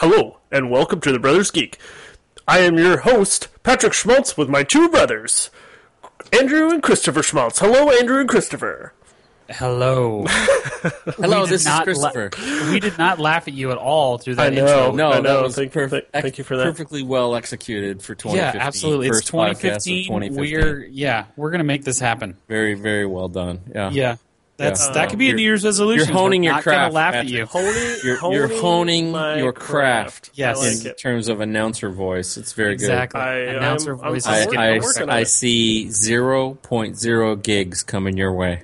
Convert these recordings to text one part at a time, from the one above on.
Hello, and welcome to the Brothers Geek. I am your host, Patrick Schmaltz, with my two brothers, Andrew and Christopher Schmaltz. Hello, Andrew and Christopher. Hello. Hello, this is Christopher. We did not laugh at you at all through that I know. intro. No, I know. that was Thank you for that. Perfectly well executed for 2015. Yeah, absolutely. It's First podcast of 2015. We're going to make this happen. Very, very well done. Yeah. That could be a New Year's resolution. You're honing We're your not craft. Gonna laugh Patrick. at you. You're honing my your craft. Yes. I like in it. terms of announcer voice. It's very Exactly. I'm Announcer voice. I'm is working- getting I'm better. working on I it. see 0.0 gigs coming your way.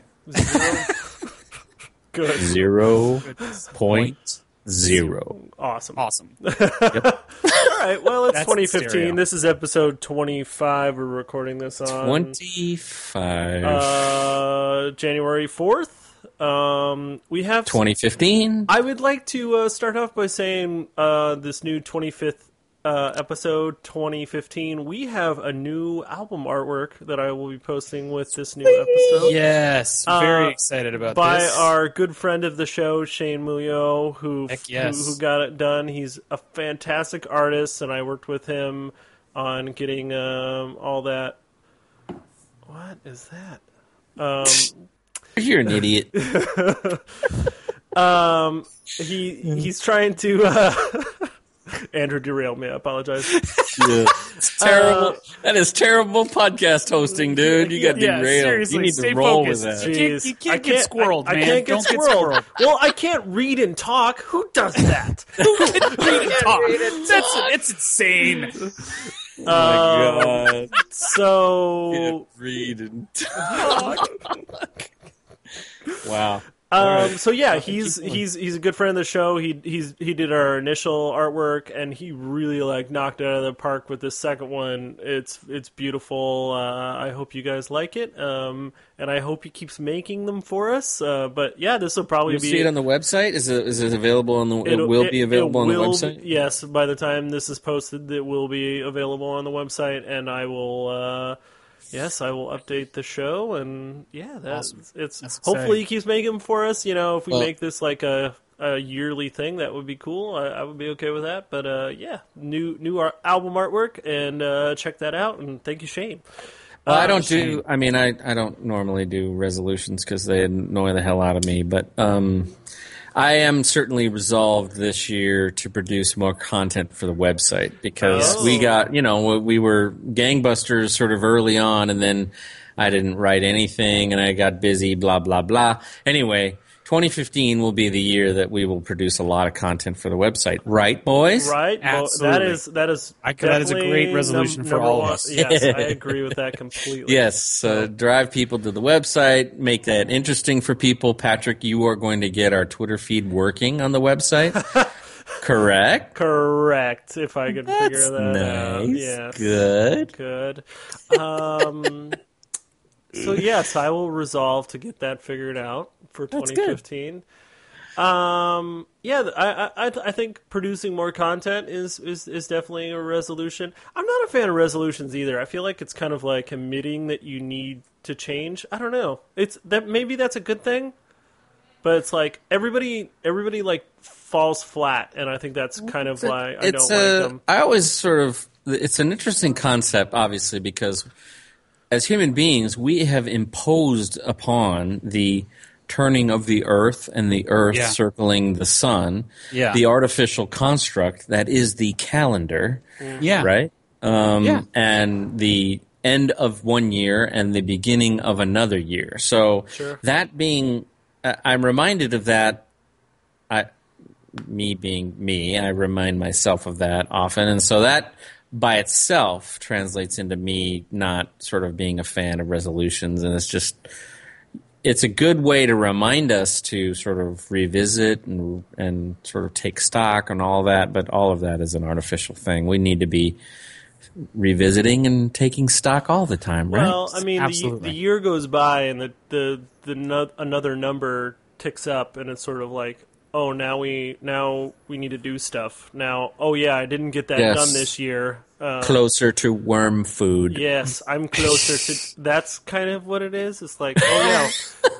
Good. 0.0. Awesome. Awesome. All right, well, it's That's 2015. stereo. This is episode 25. We're recording this on 25. January 4th. We have 2015. I would like to start off by saying this new 25th episode, 2015, we have a new album artwork that I will be posting with this new episode. Yes. Very excited about By this. our good friend of the show, Shane Muyo, who Heck yes. who got it done. He's a fantastic artist, and I worked with him on getting all that. What is that? You're an idiot. He's trying to. Andrew derailed me. I apologize. Yeah. It's terrible. That is terrible podcast hosting, dude. You got Yeah, derailed. seriously, You need stay to roll focused. with that. Jeez. You can't get squirreled, I man. can't get Don't get squirreled. squirreled. Well, I can't read and talk. Who does that? It's insane. Oh my god. So, Read and talk. Wow. so yeah, he's a good friend of the show. He did our initial artwork, and he really knocked it out of the park with this second one. It's beautiful. I hope you guys like it, and I hope he keeps making them for us. But yeah, this will probably You'll be see it on the website. Is it available on the? It will be available on the website. Yes, by the time this is posted, it will be available on the website, and I will. Yes, I will update the show, and yeah, Awesome. it's That's hopefully he exciting. keeps making them for us. If we Well- make this like a yearly thing, that would be cool. I would be okay with that. But yeah, new album artwork, and check that out. And thank you, Shane. Well, I don't do. I mean, I don't normally do resolutions because they annoy the hell out of me. But I am certainly resolved this year to produce more content for the website because we got, we were gangbusters sort of early on, and then I didn't write anything, and I got busy, blah blah blah. Anyway, 2015 will be the year that we will produce a lot of content for the website, right, boys? Right? Well, Absolutely. that is That is a great definitely resolution for number all of one. us. Yes, I agree with that completely. Yes, drive people to the website, make that interesting for people. Patrick, you are going to get our Twitter feed working on the website, correct? Correct. If I could figure That's that out. nice. Yes. Good. Good. So yes, I will resolve to get that figured out for That's 2015. Yeah, I think producing more content is definitely a resolution. I'm not a fan of resolutions either. I feel like it's kind of like admitting that you need to change. I don't know. It's that maybe that's a good thing, but it's like everybody falls flat, and I think that's kind of why I don't like them. I always sort of. It's an interesting concept, obviously, because as human beings, we have imposed upon the turning of the earth and the earth Yeah. circling the sun, Yeah. the artificial construct that is the calendar, Yeah. right? Yeah. And the end of one year and the beginning of another year. So Sure. that being, I'm reminded of that. Me being me, I remind myself of that often, and so that by itself translates into me not sort of being a fan of resolutions, and it's a good way to remind us to sort of revisit and sort of take stock and all that, but all of that is an artificial thing. We need to be revisiting and taking stock all the time, right? Well, I mean, Absolutely. the year goes by, and another number ticks up, and it's sort of like, oh, now we need to do stuff. Now, oh yeah, I didn't get that Yes. done this year. Closer to worm food. Yes, I'm closer to. That's kind of what it is. It's like, oh yeah,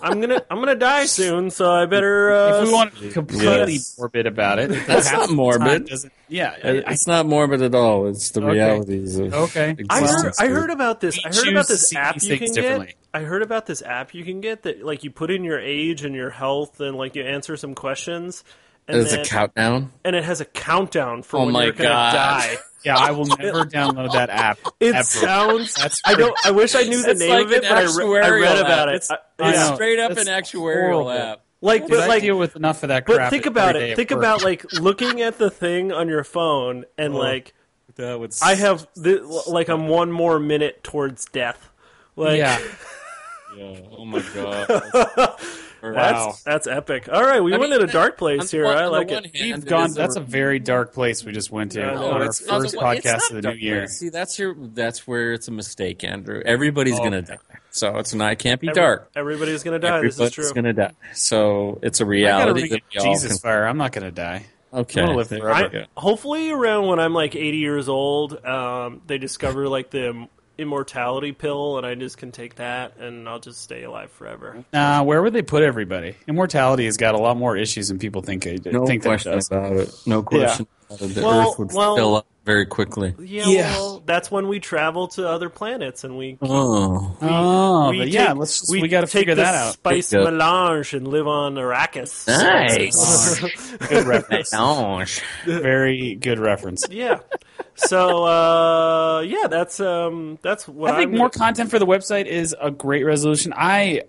I'm gonna die soon, so I better. If we want to be completely Yes. morbid about it, That's half not the morbid. time doesn't- Yeah, It's not morbid at all. It's the realities of Okay. existence. I heard about this. We I heard about choose to this see app these you things can get. differently. I heard about this app you can get that like you put in your age and your health and like you answer some questions. And There's then, a countdown. and it has a countdown for Oh when my you're gonna God. die. Yeah, I will never download that app. It ever. sounds. That's I don't. I wish I knew the It's name like of it, an but I read actuarial about app. it. It's I know. straight up That's an actuarial horrible. app. Like, But but I like, deal with enough of that crap. but think about every day it. at Think work. about like looking at the thing on your phone and like That would I have like I'm one more minute towards death. Like, yeah. Yeah. Oh my god. Wow. That's epic. All right, we went in a dark place here. I like it. We've gone. That's a very dark place we just went to I know. on our It's first podcast of the new year. See, that's where it's a mistake, Andrew. Everybody's gonna die, so it's not. It can't be dark. Everybody's gonna die. This is Everybody's true. gonna die. So it's a I got a reality ring that of we all Jesus fire. I'm not going to die. Okay. I'm gonna live forever. Hopefully, around when I'm like 80 years old, they discover like the immortality pill, and I just can take that, and I'll just stay alive forever. Where would they put everybody? Immortality has got a lot more issues than people think. No think that it question does. about it. No question about it. The Well- Earth would well- fill up very quickly. Yeah, Yeah. well, that's when we travel to other planets, and we Oh. But yeah, we got to take figure the that out. Spice Good. melange and live on Arrakis. Nice. Good reference. Melange. Very good reference. Yeah. So yeah, that's what I think I'm more content for the website is a great resolution. I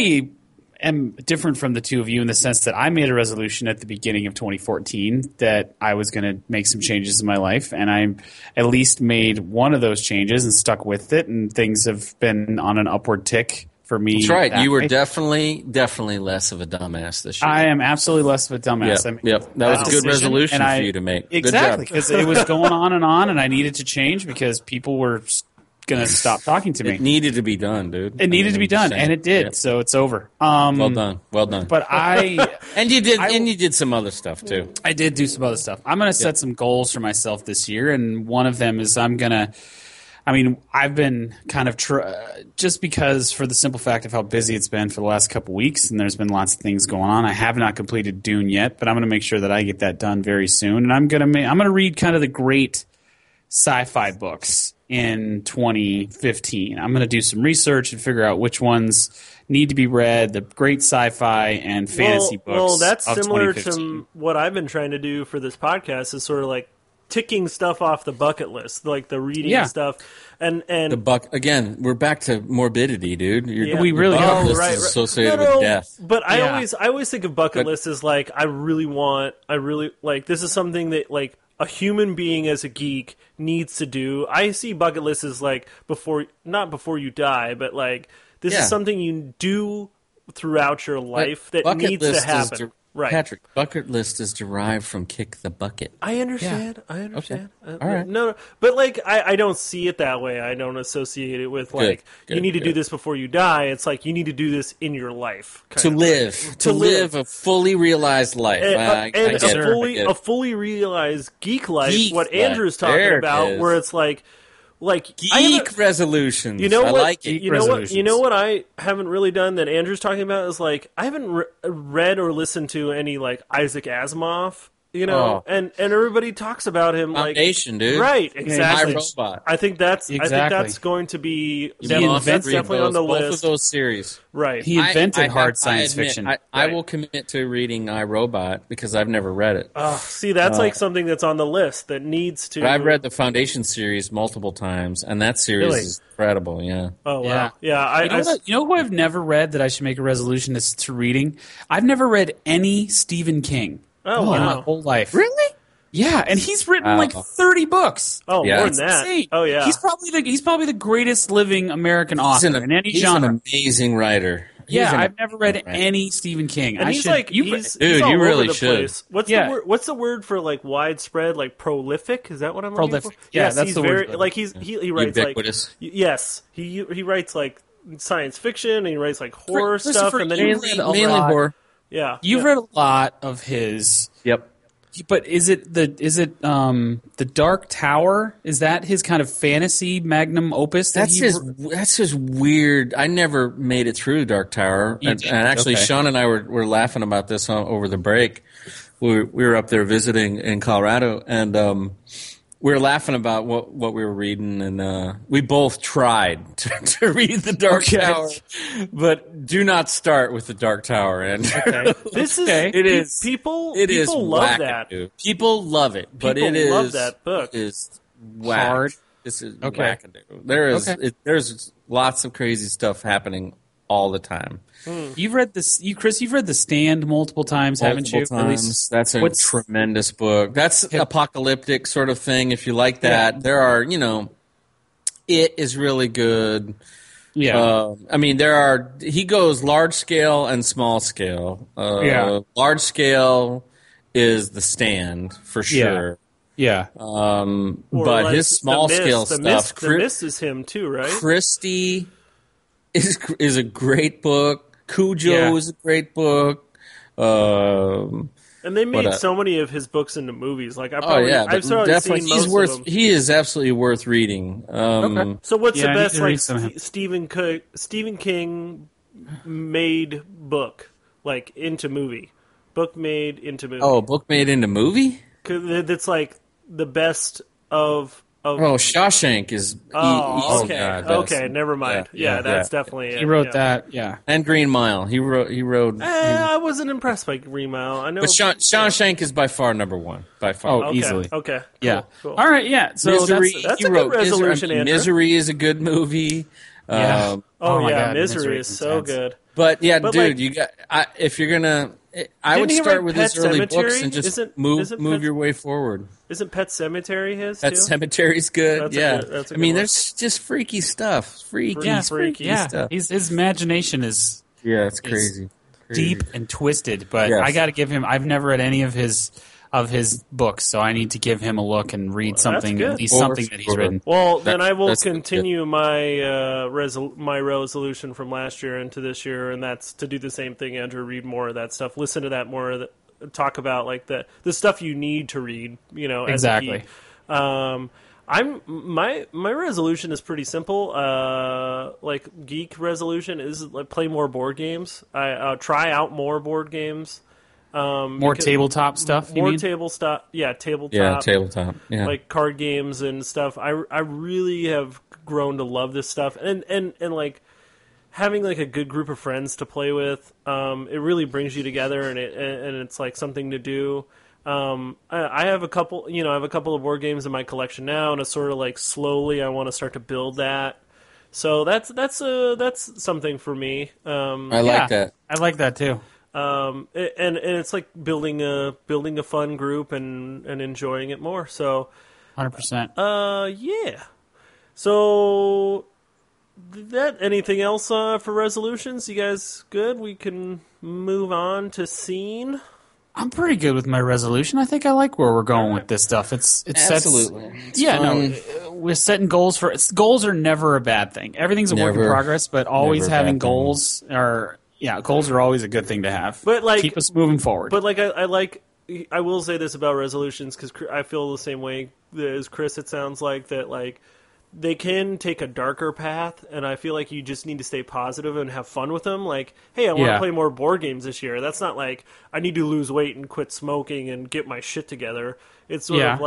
am different from the two of you in the sense that I made a resolution at the beginning of 2014 that I was going to make some changes in my life, and I at least made one of those changes and stuck with it, and things have been on an upward tick for me. That's right. that You were way. definitely less of a dumbass this year. I am absolutely less of a dumbass. Yep, I made yep. That was a good decision, resolution and for you to make. Good Exactly, job. because it was going on, and I needed to change because people were going to stop talking to me. It needed to be done, dude. It needed to be done, I'm and it did. Yeah. So it's over. Well done. Well done. But and you did some other stuff too. I did do some other stuff. I'm going to set some goals for myself this year, and one of them is I've been kind of just because for the simple fact of how busy it's been for the last couple weeks, and there's been lots of things going on. I have not completed Dune yet, but I'm going to make sure that I get that done very soon. And I'm going to read kind of the great sci-fi books in 2015. I'm going to do some research and figure out which ones need to be read, the great sci-fi and fantasy books. Well, that's of similar 2015. to what I've been trying to do for this podcast. Is sort of like ticking stuff off the bucket list, like the reading stuff, and The buck again. We're back to morbidity, dude. Yeah. We really bucket are. list Right, is right. associated No, with death. But I Yeah. always think of bucket But- list as like I really like this is something that like a human being as a geek needs to do. I see bucket list as like not before you die, but like this Yeah. is something you do throughout your life But that bucket needs to list is happen. Right. Patrick, bucket list is derived from kick the bucket. I understand. I understand. All right. No, but like I don't see it that way. I don't associate it with like you need to do this before you die. It's like you need to do this in your life To kind of live, To live. a fully realized life. and, I and get it. a fully realized geek life. Geek what life. Andrew's talking There it about, is. where it's like I haven't- Geek resolutions. You know I what? like it. You know what? resolutions. You know what? I haven't really done that. Andrew's talking about is like I haven't read or listened to any like Isaac Asimov. You know, Oh. and everybody talks about him Foundation, like dude. right, exactly. iRobot. I think that's Exactly. going to be You that's must read definitely on the both list. of those series. Right. He invented hard I science admit, fiction. I Right. will commit to reading iRobot because I've never read it. See, that's like something that's on the list that needs to. But I've read the Foundation series multiple times, and that series Really? is incredible. Yeah. Oh wow, Yeah. yeah. You know who I've never read that I should make a resolution to reading? I've never read any Stephen King Oh, in wow. my whole life. Really? Yeah, and he's written Wow. like 30 books. Oh, Yeah. more It's than that. Insane. Oh yeah. He's probably the greatest living American author in any he's genre. an amazing writer. He's Yeah, an I've never read amazing writer. any Stephen King. and I he's should, like you've he's, Dude, he's all you over really the should. place. What's Yeah. the word? What's the word for like widespread? Like prolific? Is that what I'm looking Prolific. for? Yeah, Yes, that's he's the word very for it. like he writes Ubiquitous. like yes he writes like science fiction. And he writes like horror Christopher, stuff, and then you he read a mainly lot. horror. yeah You've yeah. read a lot of his Yep. But is it the Dark Tower? Is that his kind of fantasy magnum opus? That's his weird. I never made it through Dark Tower, and actually, okay. Sean and I were laughing about this over the break. We were up there visiting in Colorado, and we were laughing about what we were reading, and we both tried to read the Dark Tower, but do not start with the Dark Tower. And this is it is people wackadoo. love that. People love it, but it is love that book. It is whack. Hard. This is wackadoo. There's lots of crazy stuff happening all the time. You've read this, Chris. You've read The Stand multiple times, haven't you? Multiple times. That's a tremendous book. That's apocalyptic sort of thing. If you like that, there are, it is really good. Yeah. I mean, he goes large scale and small scale. Large scale is The Stand for sure. Yeah. Or but like his small scale stuff. The Mist is him too, right? Christie is a great book. Cujo is a great book. And they made so many of his books into movies. Like I've definitely seen most of them. He is absolutely worth reading. Okay. So what's the best Stephen King made book into movie? Book made into movie. Oh, book made into movie? That's like the best of. Shawshank is. Okay, never mind. Yeah, that's definitely it. He wrote that. Yeah, and Green Mile. He wrote. I wasn't impressed by Green Mile. I know, but Shawshank is by far number one. By far. Easily. Okay. Cool. All right. Yeah. So Misery. That's a good resolution. Misery is a good movie. Yeah. God, Misery is so good. But dude, you got. If you're gonna. I would start with his early books and just move your way forward. Isn't Pet Sematary his too? Pet Sematary's good. That's a good one. There's just freaky stuff. Freaky stuff. His imagination is it's crazy. Deep and twisted. But I got to give him. I've never read any of his books, so I need to give him a look and read something, at least something that he's written. Well, then I will continue my my resolution from last year into this year, and that's to do the same thing, Andrew. Read more of that stuff. Listen to that more. Talk about the stuff you need to read. Exactly. My resolution is pretty simple. Geek resolution is play more board games. I try out more board games. More tabletop stuff. Tabletop. Yeah, tabletop. Yeah, like card games and stuff. I really have grown to love this stuff, and having a good group of friends to play with. It really brings you together, and it's something to do. I have a couple. I have a couple of board games in my collection now, and it's sort of slowly I want to start to build that. So that's something for me. I like that. I like that too. And it's like building a fun group and enjoying it more. So, 100%. Yeah. So anything else for resolutions? You guys good? We can move on to scene. I'm pretty good with my resolution. I think I like where we're going with this stuff. It's absolutely. We're setting goals for. Goals are never a bad thing. Everything's a work in progress, but always having goals are. Yeah, goals are always a good thing to have. But keep us moving forward. But I will say this about resolutions because I feel the same way as Chris. It sounds like that they can take a darker path, and I feel like you just need to stay positive and have fun with them. Hey, I want to play more board games this year. That's not I need to lose weight and quit smoking and get my shit together. It's sort of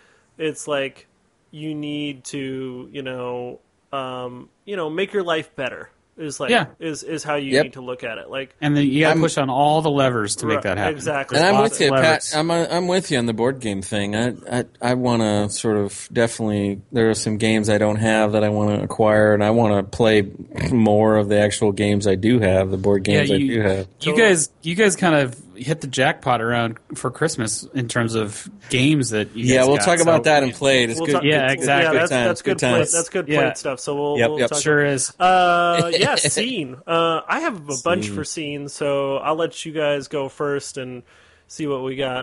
you need to make your life better. Is how you need to look at it. And then you got to push on all the levers to make that happen. Exactly. And I'm with you, Pat. I'm with you on the board game thing. I want to sort of definitely. There are some games I don't have that I want to acquire, and I want to play more of the actual games I do have. The board games I do have. You guys kind of hit the jackpot around for Christmas in terms of games that you guys we'll talk about that and play it. It's good. Exactly. That's good. That's good plate stuff. So we'll talk sure is. Scene. I have a bunch for scene, so I'll let you guys go first and see what we got.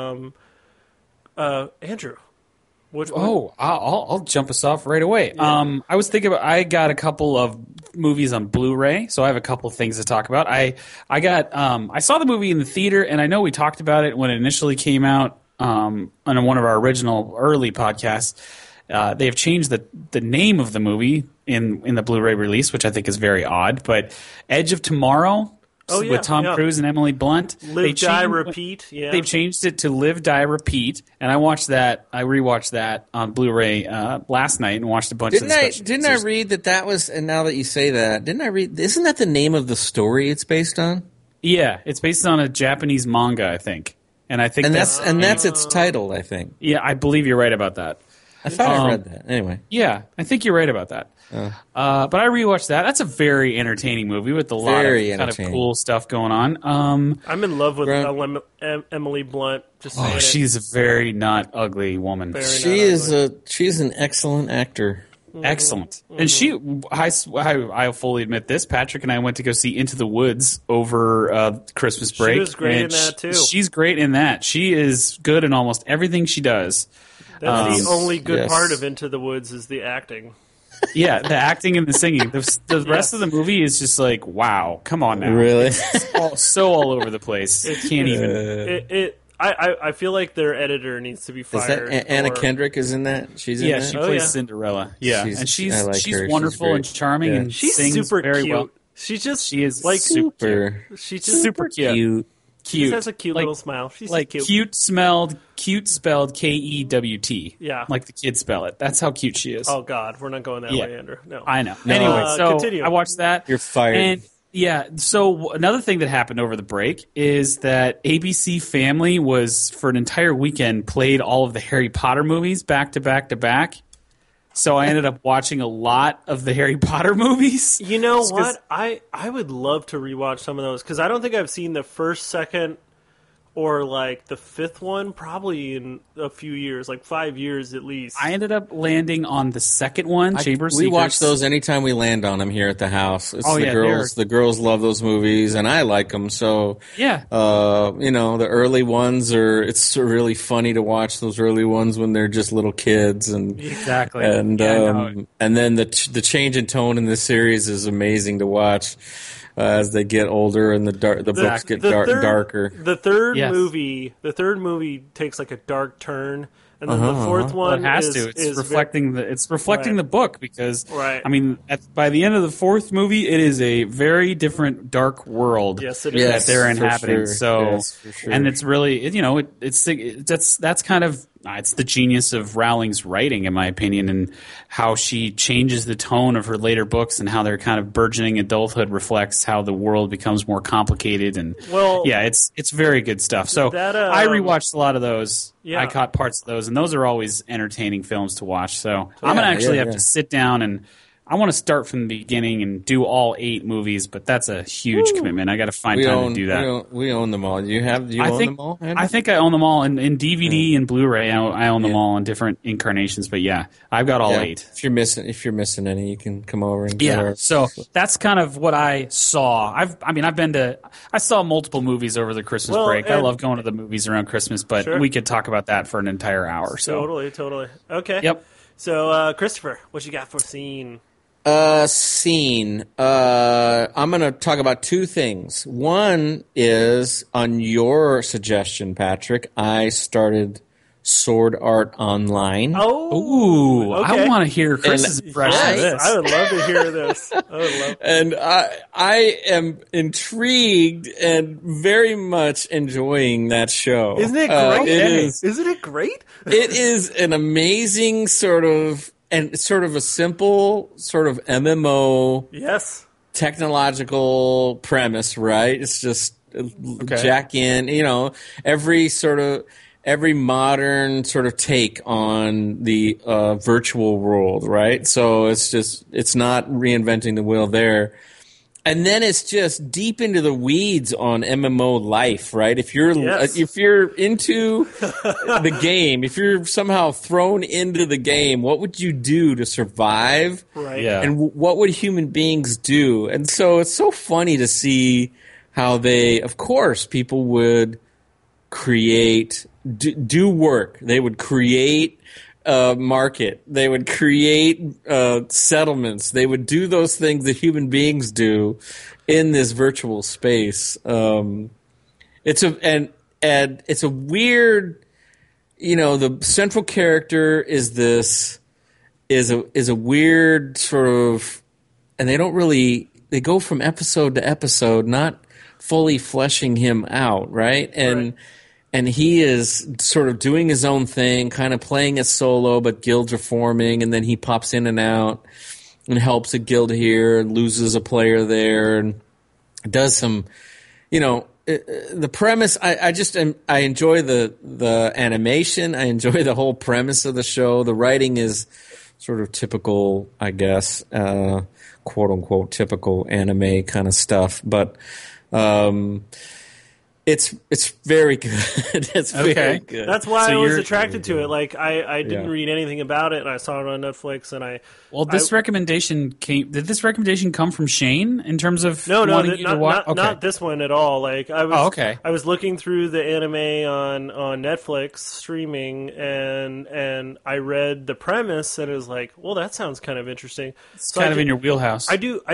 Andrew, which one? I'll jump us off right away. Yeah. I was thinking I got a couple of movies on Blu-ray, so I have a couple of things to talk about. I saw the movie in the theater, and I know we talked about it when it initially came out. on one of our original early podcasts, they have changed the name of the movie in the Blu-ray release, which I think is very odd. But Edge of Tomorrow with Tom Cruise and Emily Blunt. Live, Die, Repeat. Yeah. They've changed it to Live, Die, Repeat. And I watched that. I rewatched that on Blu-ray last night and watched a bunch of the special Didn't I read that was, and now that you say that, isn't that the name of the story it's based on? Yeah, it's based on a Japanese manga, I think. And I think that's its title, I think. Yeah, I believe you're right about that. I thought I read that. Anyway. Yeah, I think you're right about that. But I rewatched that. That's a very entertaining movie with a lot of kind of cool stuff going on. I'm in love with Emily Blunt. Just saying she's a very not ugly woman. She's an excellent actor. Excellent. And I fully admit this, Patrick and I went to go see Into the Woods over Christmas break. She was great in that, too. She's great in that. She is good in almost everything she does. That's the only good part of Into the Woods is the acting. Yeah, the acting and the singing. The rest of the movie is just like, wow, come on now. Really? It's all over the place. It can't even... I feel like their editor needs to be fired. Is that Anna Kendrick is in that? She's in that? She plays Cinderella. Yeah, and she's wonderful and charming and she's sings super very cute. well. She is like super. She's just super cute. She just has a cute little smile. She's like cute spelled Kewt. Yeah, like the kids spell it. That's how cute she is. Oh God, we're not going that way, Andrew. No, I know. Anyway, so continue. I watched that. You're fired. And yeah, so another thing that happened over the break is that ABC Family was for an entire weekend played all of the Harry Potter movies back to back to back. So I ended up watching a lot of the Harry Potter movies. You know what? I would love to rewatch some of those because I don't think I've seen the first, second, or like the fifth one probably in a few years, like 5 years at least. I ended up landing on the second one, Chamber of Secrets. We watch those anytime we land on them here at the house. The girls love those movies, and I like them. So yeah, the early ones it's really funny to watch those early ones when they're just little kids, and exactly, and then the change in tone in this series is amazing to watch. As they get older and the books get darker. The third movie takes like a dark turn, and then the fourth one it has to. It's reflecting the book because I mean, by the end of the fourth movie, it is a very different dark world that they're inhabiting. Sure. So, and it's really that's kind of. It's the genius of Rowling's writing, in my opinion, and how she changes the tone of her later books and how their kind of burgeoning adulthood reflects how the world becomes more complicated. And it's very good stuff. So I rewatched a lot of those. Yeah. I caught parts of those, and those are always entertaining films to watch. So I'm going to actually have to sit down and I want to start from the beginning and do all 8 movies, but that's a huge commitment. I got to find time to do that. We own them all. Do you own them all? Andrew? I think I own them all in DVD and Blu-ray. I own them all in different incarnations. But yeah, I've got all 8. If you're missing any, you can come over and get ours. So that's kind of what I saw. I saw multiple movies over the Christmas break. I love going to the movies around Christmas, but we could talk about that for an entire hour. So totally. Okay. Yep. So Christopher, what you got for scene? Scene. I'm going to talk about 2 things. One is, on your suggestion, Patrick, I started Sword Art Online. Oh, okay. I want to hear Chris's impression of this. I would love to hear this. And I am intrigued and very much enjoying that show. Isn't it great? Isn't it great? It is an amazing sort of a simple sort of MMO technological premise, right? It's just jack in, every modern sort of take on the virtual world, right? So it's not reinventing the wheel there. And then it's just deep into the weeds on MMO life, right? If you're into the game, if you're somehow thrown into the game, what would you do to survive? Right. Yeah. And what would human beings do? And so it's so funny to see how people would create, do work. They would create market. They would create settlements. They would do those things that human beings do in this virtual space. It's a weird the central character is a weird sort of, and they go from episode to episode, not fully fleshing him out, right? And he is sort of doing his own thing, kind of playing it solo, but guilds are forming, and then he pops in and out and helps a guild here and loses a player there and does some, the premise. I enjoy the animation. I enjoy the whole premise of the show. The writing is sort of typical, I guess, quote unquote typical anime kind of stuff, but it's very good. It's very good. That's why I was attracted to it. Like I didn't read anything about it, and I saw it on Netflix, and this recommendation came. Did this recommendation come from Shane in terms of not Okay. this one at all. Like I was, I was looking through the anime on Netflix streaming, and I read the premise, and it was like, well, that sounds kind of interesting. It's kind of in your wheelhouse.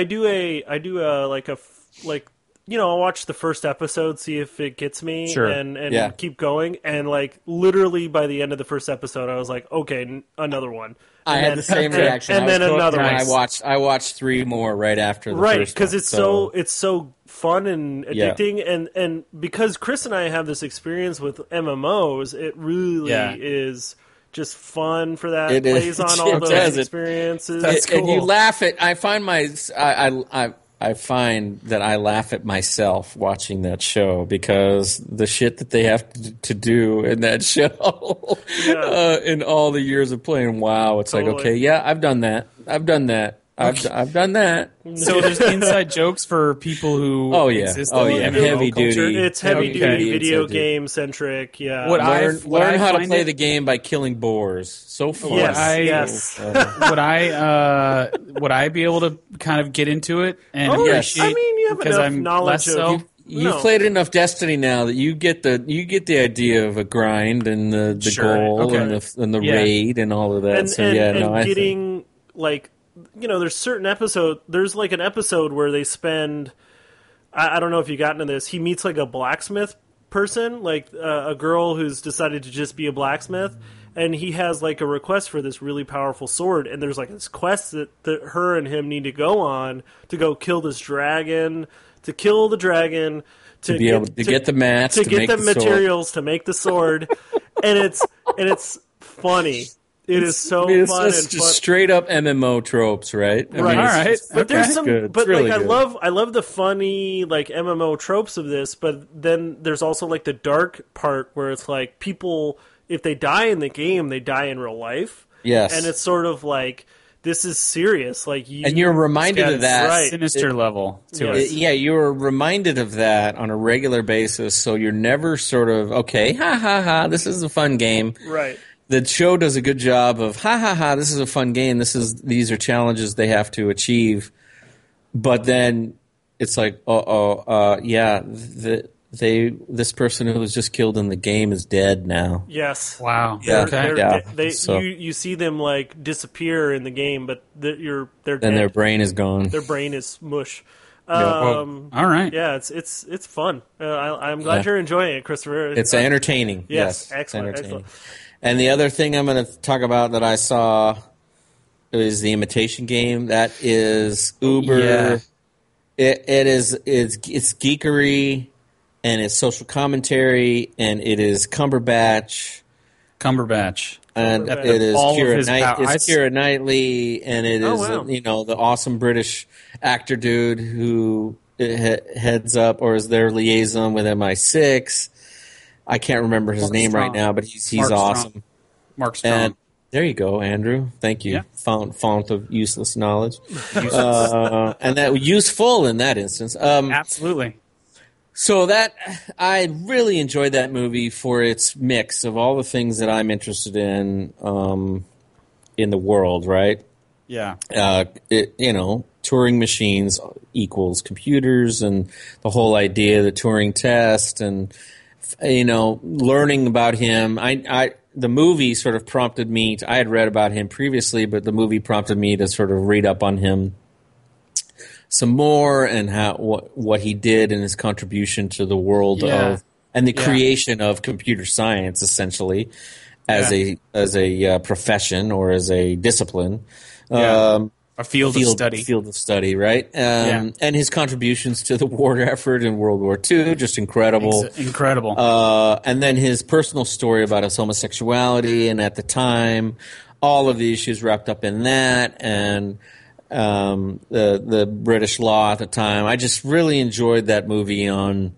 I'll watch the first episode, see if it gets me, Sure. and keep going. And like literally by the end of the first episode, I was like, okay, another one. I had the same reaction. And then another one. I watched 3 more right after the first one. Right, because it's so fun and addicting, and because Chris and I have this experience with MMOs, it really is just fun for that. It plays on all those experiences. That's cool. And you laugh at. I find that I laugh at myself watching that show because the shit that they have to do in that show in all the years of playing WoW, it's like, okay, I've done that. I've done that. I've done that. So there's inside jokes for people who exist in heavy duty. It's heavy duty video game centric. Yeah, learn how to play the game by killing boars. So fun. Yes. Would I be able to kind of get into it and appreciate? I mean, you have because enough I'm knowledge of. You've played enough Destiny now that you get the idea of a grind and the goal and the raid and all of that. Getting like. There's certain episode. There's like an episode where they spend. I don't know if you got into this. He meets like a blacksmith person, like a girl who's decided to just be a blacksmith, and he has like a request for this really powerful sword. And there's like this quest that her and him need to go on to go kill this dragon, to kill the dragon, to be able to get the mats, to get the materials to make the sword, and it's funny. It is so fun. It's just straight up MMO tropes, right? All right. But there's some. Good. But really like, good. I love the funny like MMO tropes of this. But then there's also like the dark part where it's like people, if they die in the game, they die in real life. Yes, and it's sort of like this is serious. Like you're reminded of that sinister level to it. You're reminded of that on a regular basis. So you're never sort of okay, ha ha ha. This is a fun game, right? The show does a good job of ha ha ha. This is a fun game. These are challenges they have to achieve, but then it's like this person who was just killed in the game is dead now. Yes. Wow. You see them like disappear in the game, but they're dead. Their brain is gone. Their brain is mush. All right. Yeah, it's fun. I'm glad you're enjoying it, Christopher. It's entertaining. Yes, excellent. Excellent. And the other thing I'm going to talk about that I saw is the Imitation Game. That is uber. Yeah. It's geekery, and it's social commentary, and it is Cumberbatch. And it is Keira Knightley, and it is the awesome British actor dude who heads up or is their liaison with MI6. I can't remember his name right now, but he's awesome. Mark Strong. And there you go, Andrew. Thank you. Yeah. Font of useless knowledge. And that useful in that instance. Absolutely. So that I really enjoyed that movie for its mix of all the things that I'm interested in the world, right? Yeah. Turing machines equals computers, and the whole idea of the Turing test, and learning about him. The movie sort of prompted me. I had read about him previously, but the movie prompted me to sort of read up on him some more and what he did and his contribution to the world of and the creation of computer science, essentially. as a profession or as a discipline. Yeah. A field of study, right? And his contributions to the war effort in World War II, just incredible. Incredible. And then his personal story about his homosexuality, and at the time, all of the issues wrapped up in that, and the British law at the time. I just really enjoyed that movie on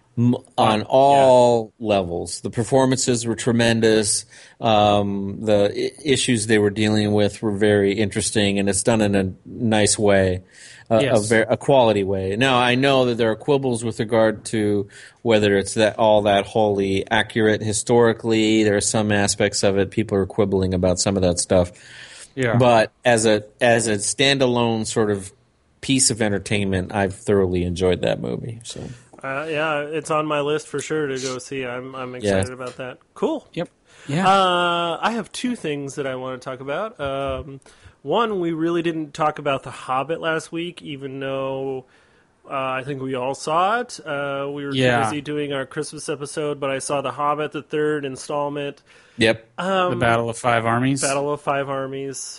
all levels. The performances were tremendous. The issues they were dealing with were very interesting, and it's done in a nice way, a quality way. Now, I know that there are quibbles with regard to whether it's that wholly accurate historically. There are some aspects of it. People are quibbling about some of that stuff. Yeah. But as a standalone sort of piece of entertainment, I've thoroughly enjoyed that movie. So. It's on my list for sure to go see. I'm excited about that. Cool. Yep. Yeah. I have two things that I want to talk about. One, we really didn't talk about The Hobbit last week, even though I think we all saw it. We were busy doing our Christmas episode, but I saw The Hobbit, the third installment. Yep. The Battle of Five Armies. Battle of Five Armies.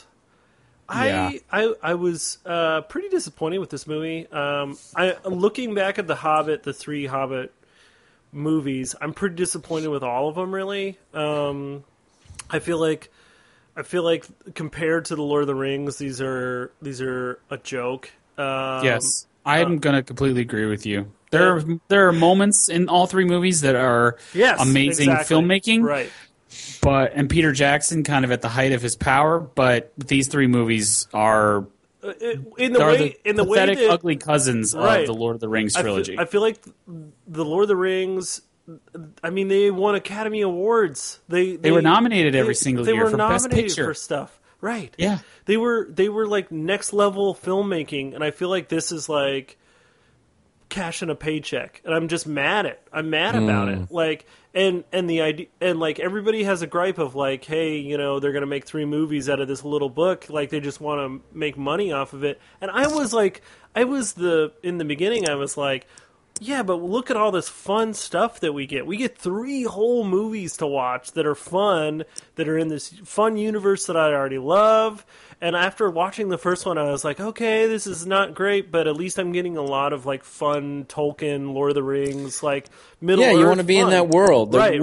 I was pretty disappointed with this movie. Looking back at The Hobbit, the three Hobbit movies, I'm pretty disappointed with all of them. Really, I feel like compared to the Lord of the Rings, these are a joke. Yes, I'm going to completely agree with you. There are moments in all three movies that are amazing filmmaking, right? And Peter Jackson kind of at the height of his power, but these three movies are pathetic, ugly cousins of the Lord of the Rings trilogy. I feel like the Lord of the Rings. I mean, they won Academy Awards. They were nominated every single year for Best Picture. They were nominated for stuff, right? Yeah, they were like next level filmmaking, and I feel like this is like cashing a paycheck, and I'm just mad. I'm mad about it. Like. And the idea, and like everybody has a gripe of like, hey, they're gonna make 3 movies out of this little book, like they just want to make money off of it. And in the beginning, I was like, yeah, but look at all this fun stuff that we get. We get 3 whole movies to watch that are fun, that are in this fun universe that I already love. And after watching the first one, I was like, okay, this is not great, but at least I'm getting a lot of like fun Tolkien, Lord of the Rings, like Middle Earth. Yeah, you want to be in that world. The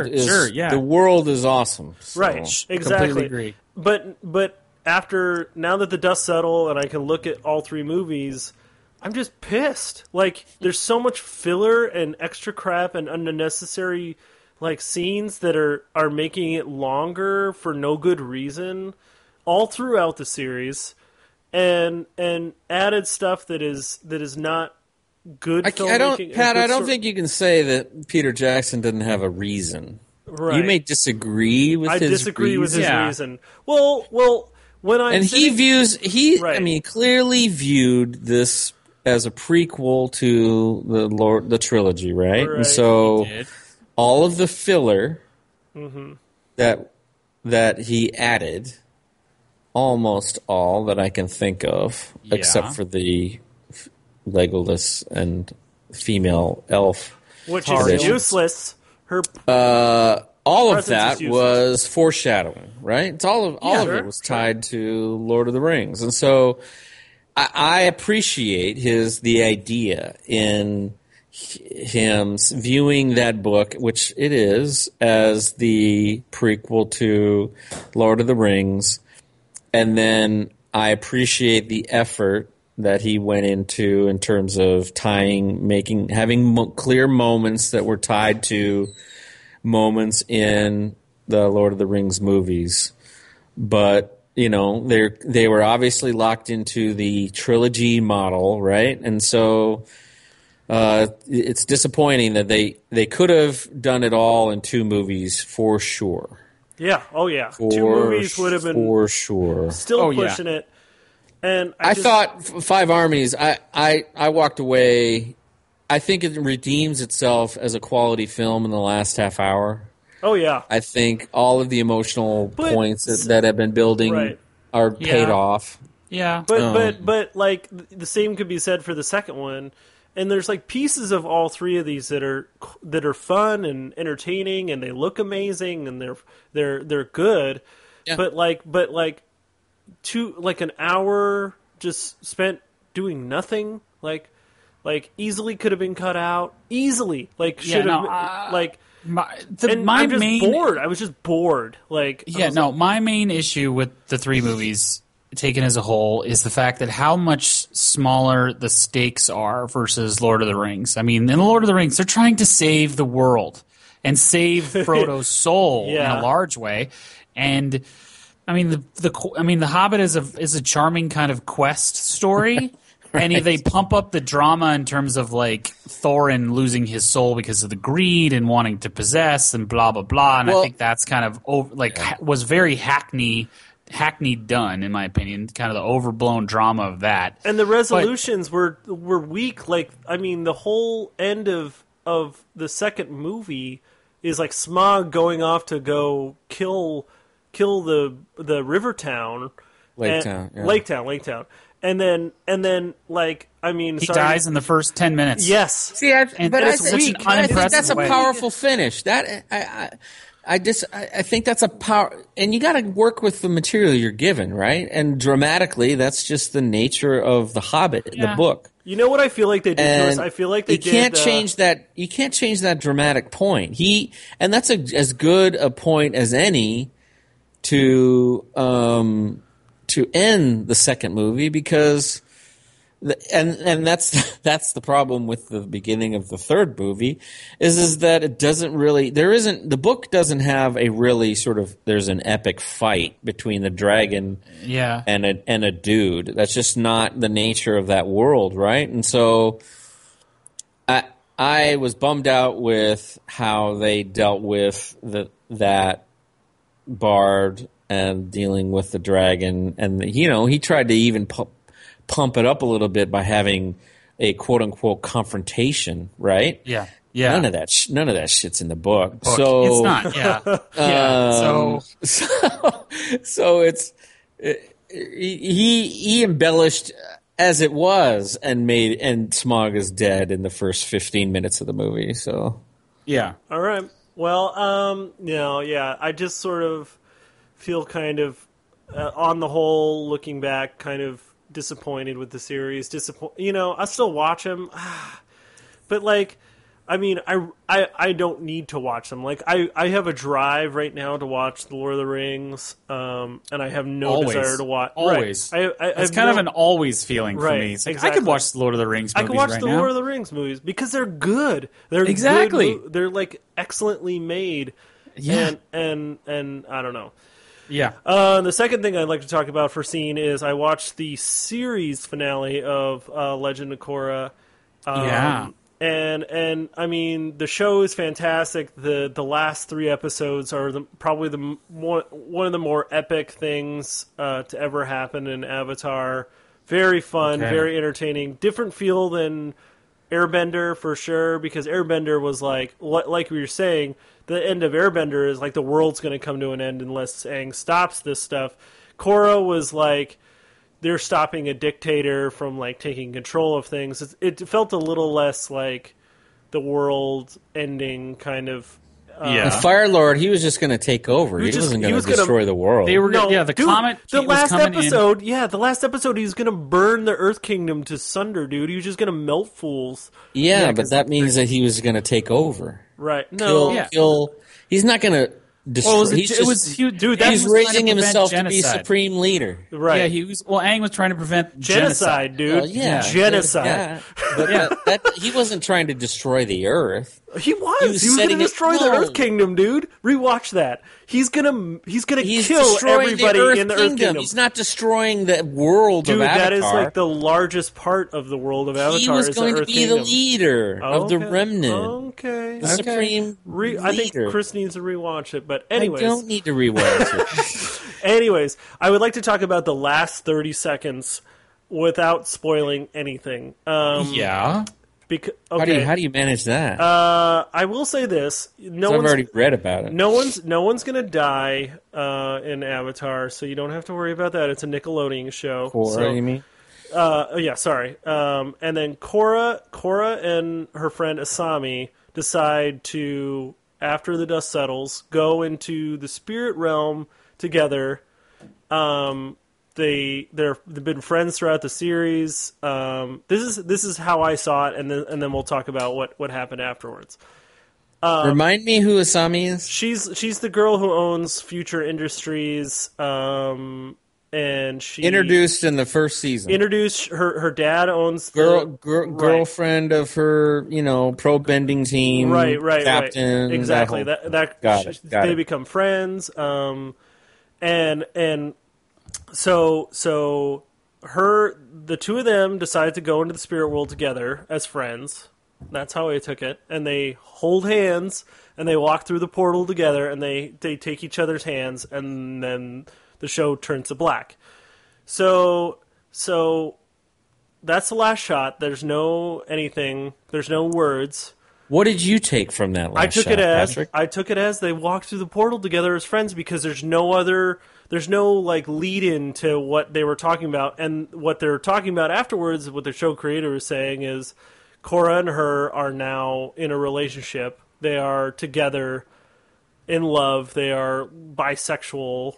world is awesome. So. Right, exactly. Completely agree. But now that the dust settled and I can look at all 3 movies, I'm just pissed. Like, there's so much filler and extra crap and unnecessary like scenes that are making it longer for no good reason. All throughout the series, and added stuff that is not good filmmaking. I don't think you can say that Peter Jackson didn't have a reason. Right. You may disagree with his reason. I disagree with his reason. Well, when he clearly viewed this as a prequel to the trilogy, right? And so all of the filler that he added. Almost all that I can think of, except for the Legolas and female elf, which is useless. All of that was foreshadowing, right? It's all of it was tied to Lord of the Rings, and so I appreciate the idea in him viewing that book, which it is, as the prequel to Lord of the Rings. And then I appreciate the effort that he went into in terms of having clear moments that were tied to moments in the Lord of the Rings movies. But, they were obviously locked into the trilogy model, right? And so it's disappointing that they could have done it all in 2 movies for sure. Yeah. Oh, yeah. 2 movies would have been for sure. Still pushing it. And I thought Five Armies. I walked away. I think it redeems itself as a quality film in the last half hour. Oh yeah. I think all of the emotional points that have been building are paid off. Yeah. But like the same could be said for the second one. and there's like pieces of all three of these that are fun and entertaining, and they look amazing, and they're good. Yeah. But an hour just spent doing nothing, like easily could have been cut out. Easily, should have I'm just bored. I was just bored. My main issue with the three movies taken as a whole is the fact that how much smaller the stakes are versus Lord of the Rings. I mean, in Lord of the Rings, they're trying to save the world and save Frodo's soul in a large way. And I mean, the Hobbit is a charming kind of quest story. Right. And they pump up the drama in terms of like Thorin losing his soul because of the greed and wanting to possess and blah blah blah. And I think that's kind of was very hackneyed done, in my opinion. Kind of the overblown drama of that. And the resolutions were weak. The whole end of the second movie is like Smaug going off to go kill the river town, Lake Town. And then, he dies in the first 10 minutes. Yes. See, I think that's a powerful finish. That I think that's a power, and you got to work with the material you're given, right? And dramatically, that's just the nature of The Hobbit, the book. You know what I feel like they did to us? I feel like they can't change that. You can't change that dramatic point. And that's as good a point as any to end the second movie, because and that's the problem with the beginning of the third movie is that it doesn't really, the book doesn't have a really sort of, there's an epic fight between the dragon and a dude. That's just not the nature of that world, right? And so I was bummed out with how they dealt with that Bard and dealing with the dragon, and he tried to even pump it up a little bit by having a quote unquote confrontation, right? Yeah. None of that shit's in the book. So it's not. Yeah. So it's he embellished as it was and Smaug is dead in the first 15 minutes of the movie. So yeah. All right. Well, I just sort of feel kind of, on the whole, looking back, kind of disappointed with the series. I still watch them, but I don't need to watch them. I have a drive right now to watch The Lord of the Rings, and I have no desire to watch. Always, right. It's kind of an always feeling for me. It's exactly. I could watch The Lord of the Rings movies right now. I could watch the Lord of the Rings movies because they're good. They're exactly. Good, they're excellently made. Yeah, and I don't know. Yeah. The second thing I'd like to talk about for scene is I watched the series finale of Legend of Korra. And I mean, the show is fantastic. The last 3 episodes are probably one of the more epic things to ever happen in Avatar. Very fun, very entertaining. Different feel than Airbender for sure, because Airbender was like we were saying, the end of Airbender is like the world's going to come to an end unless Aang stops this stuff. Korra was like they're stopping a dictator from taking control of things. It felt a little less like the world ending kind of. The Fire Lord, he was just going to take over. He wasn't going to destroy the world. They were the comet. The last episode, he was going to burn the Earth Kingdom to sunder, dude. He was just going to melt fools. Yeah, but that means that he was going to take over. Right? No, he's not going to destroy. He's raising himself to be supreme leader. Right? Yeah, Aang was trying to prevent genocide, dude. Genocide. But he wasn't trying to destroy the Earth. He was going to destroy the Earth Kingdom, dude. Rewatch that. He's gonna kill everybody in the Earth Kingdom. He's not destroying the world of Avatar. Dude, that is the largest part of the world of Avatar. He was going to be the leader of the remnant. Okay. The supreme leader. I think Chris needs to rewatch it, but anyways. I don't need to rewatch it. Anyways, I would like to talk about the last 30 seconds without spoiling anything. How do you manage that? I will say this: I've already read about it. No one's gonna die in Avatar, so you don't have to worry about that. It's a Nickelodeon show. You mean? Yeah, sorry. And then Korra and her friend Asami decide to, after the dust settles, go into the spirit realm together. They've been friends throughout the series. This is how I saw it, and then we'll talk about what happened afterwards. Remind me who Asami is? She's the girl who owns Future Industries, and she Introduced in the first season. Introduced her dad owns the girlfriend of her, pro bending team. Right, captain. Exactly. Got it. They become friends. And so the two of them decide to go into the spirit world together as friends. That's how I took it. And they hold hands and they walk through the portal together and they take each other's hands and then the show turns to black. So that's the last shot. There's no anything. There's no words. What did you take from that last shot, Patrick? I took it as they walked through the portal together as friends because there's no like lead in to what they were talking about, and what they're talking about afterwards. What the show creator is saying is Korra and her are now in a relationship. They are together in love. They are bisexual.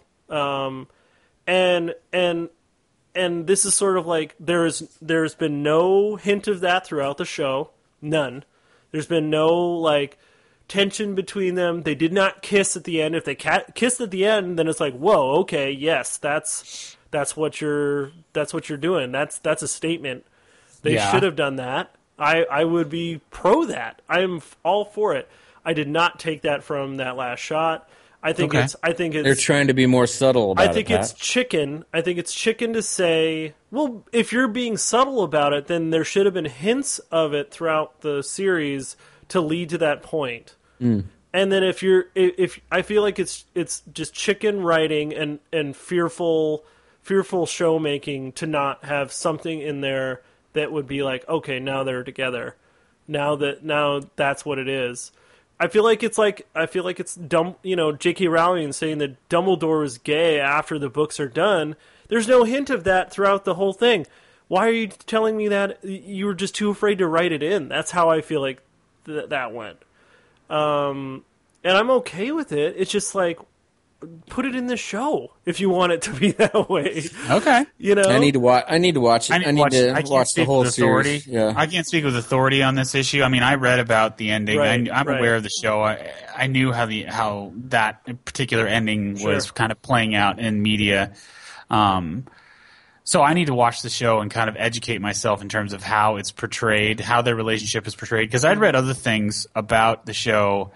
And this is sort of like there's been no hint of that throughout the show. None. There's been no like tension between them. They did not kiss at the end. If they kissed at the end, then it's like, whoa, okay, yes, that's what you're doing. That's a statement. They should have done that. I would be pro that. I'm all for it. I did not take that from that last shot. I think it's they're trying to be more subtle about it. I think it's chicken. I think it's chicken to say, well, if you're being subtle about it, then there should have been hints of it throughout the series to lead to that point. And then if I feel like it's just chicken writing and fearful show making to not have something in there that would be like, okay, now they're together. Now that's what it is. I feel like it's dumb. J.K. Rowling saying that Dumbledore is gay after the books are done. There's no hint of that throughout the whole thing. Why are you telling me that? You were just too afraid to write it in. That's how I feel like that went. And I'm okay with it. It's just like, put it in the show if you want it to be that way. Okay. I need to watch it. I need to watch the whole series. Yeah. I can't speak with authority on this issue. I mean, I read about the ending. Right, I'm aware of the show. I knew how that particular ending was kind of playing out in media. So I need to watch the show and kind of educate myself in terms of how it's portrayed, how their relationship is portrayed. Because I'd read other things about the show,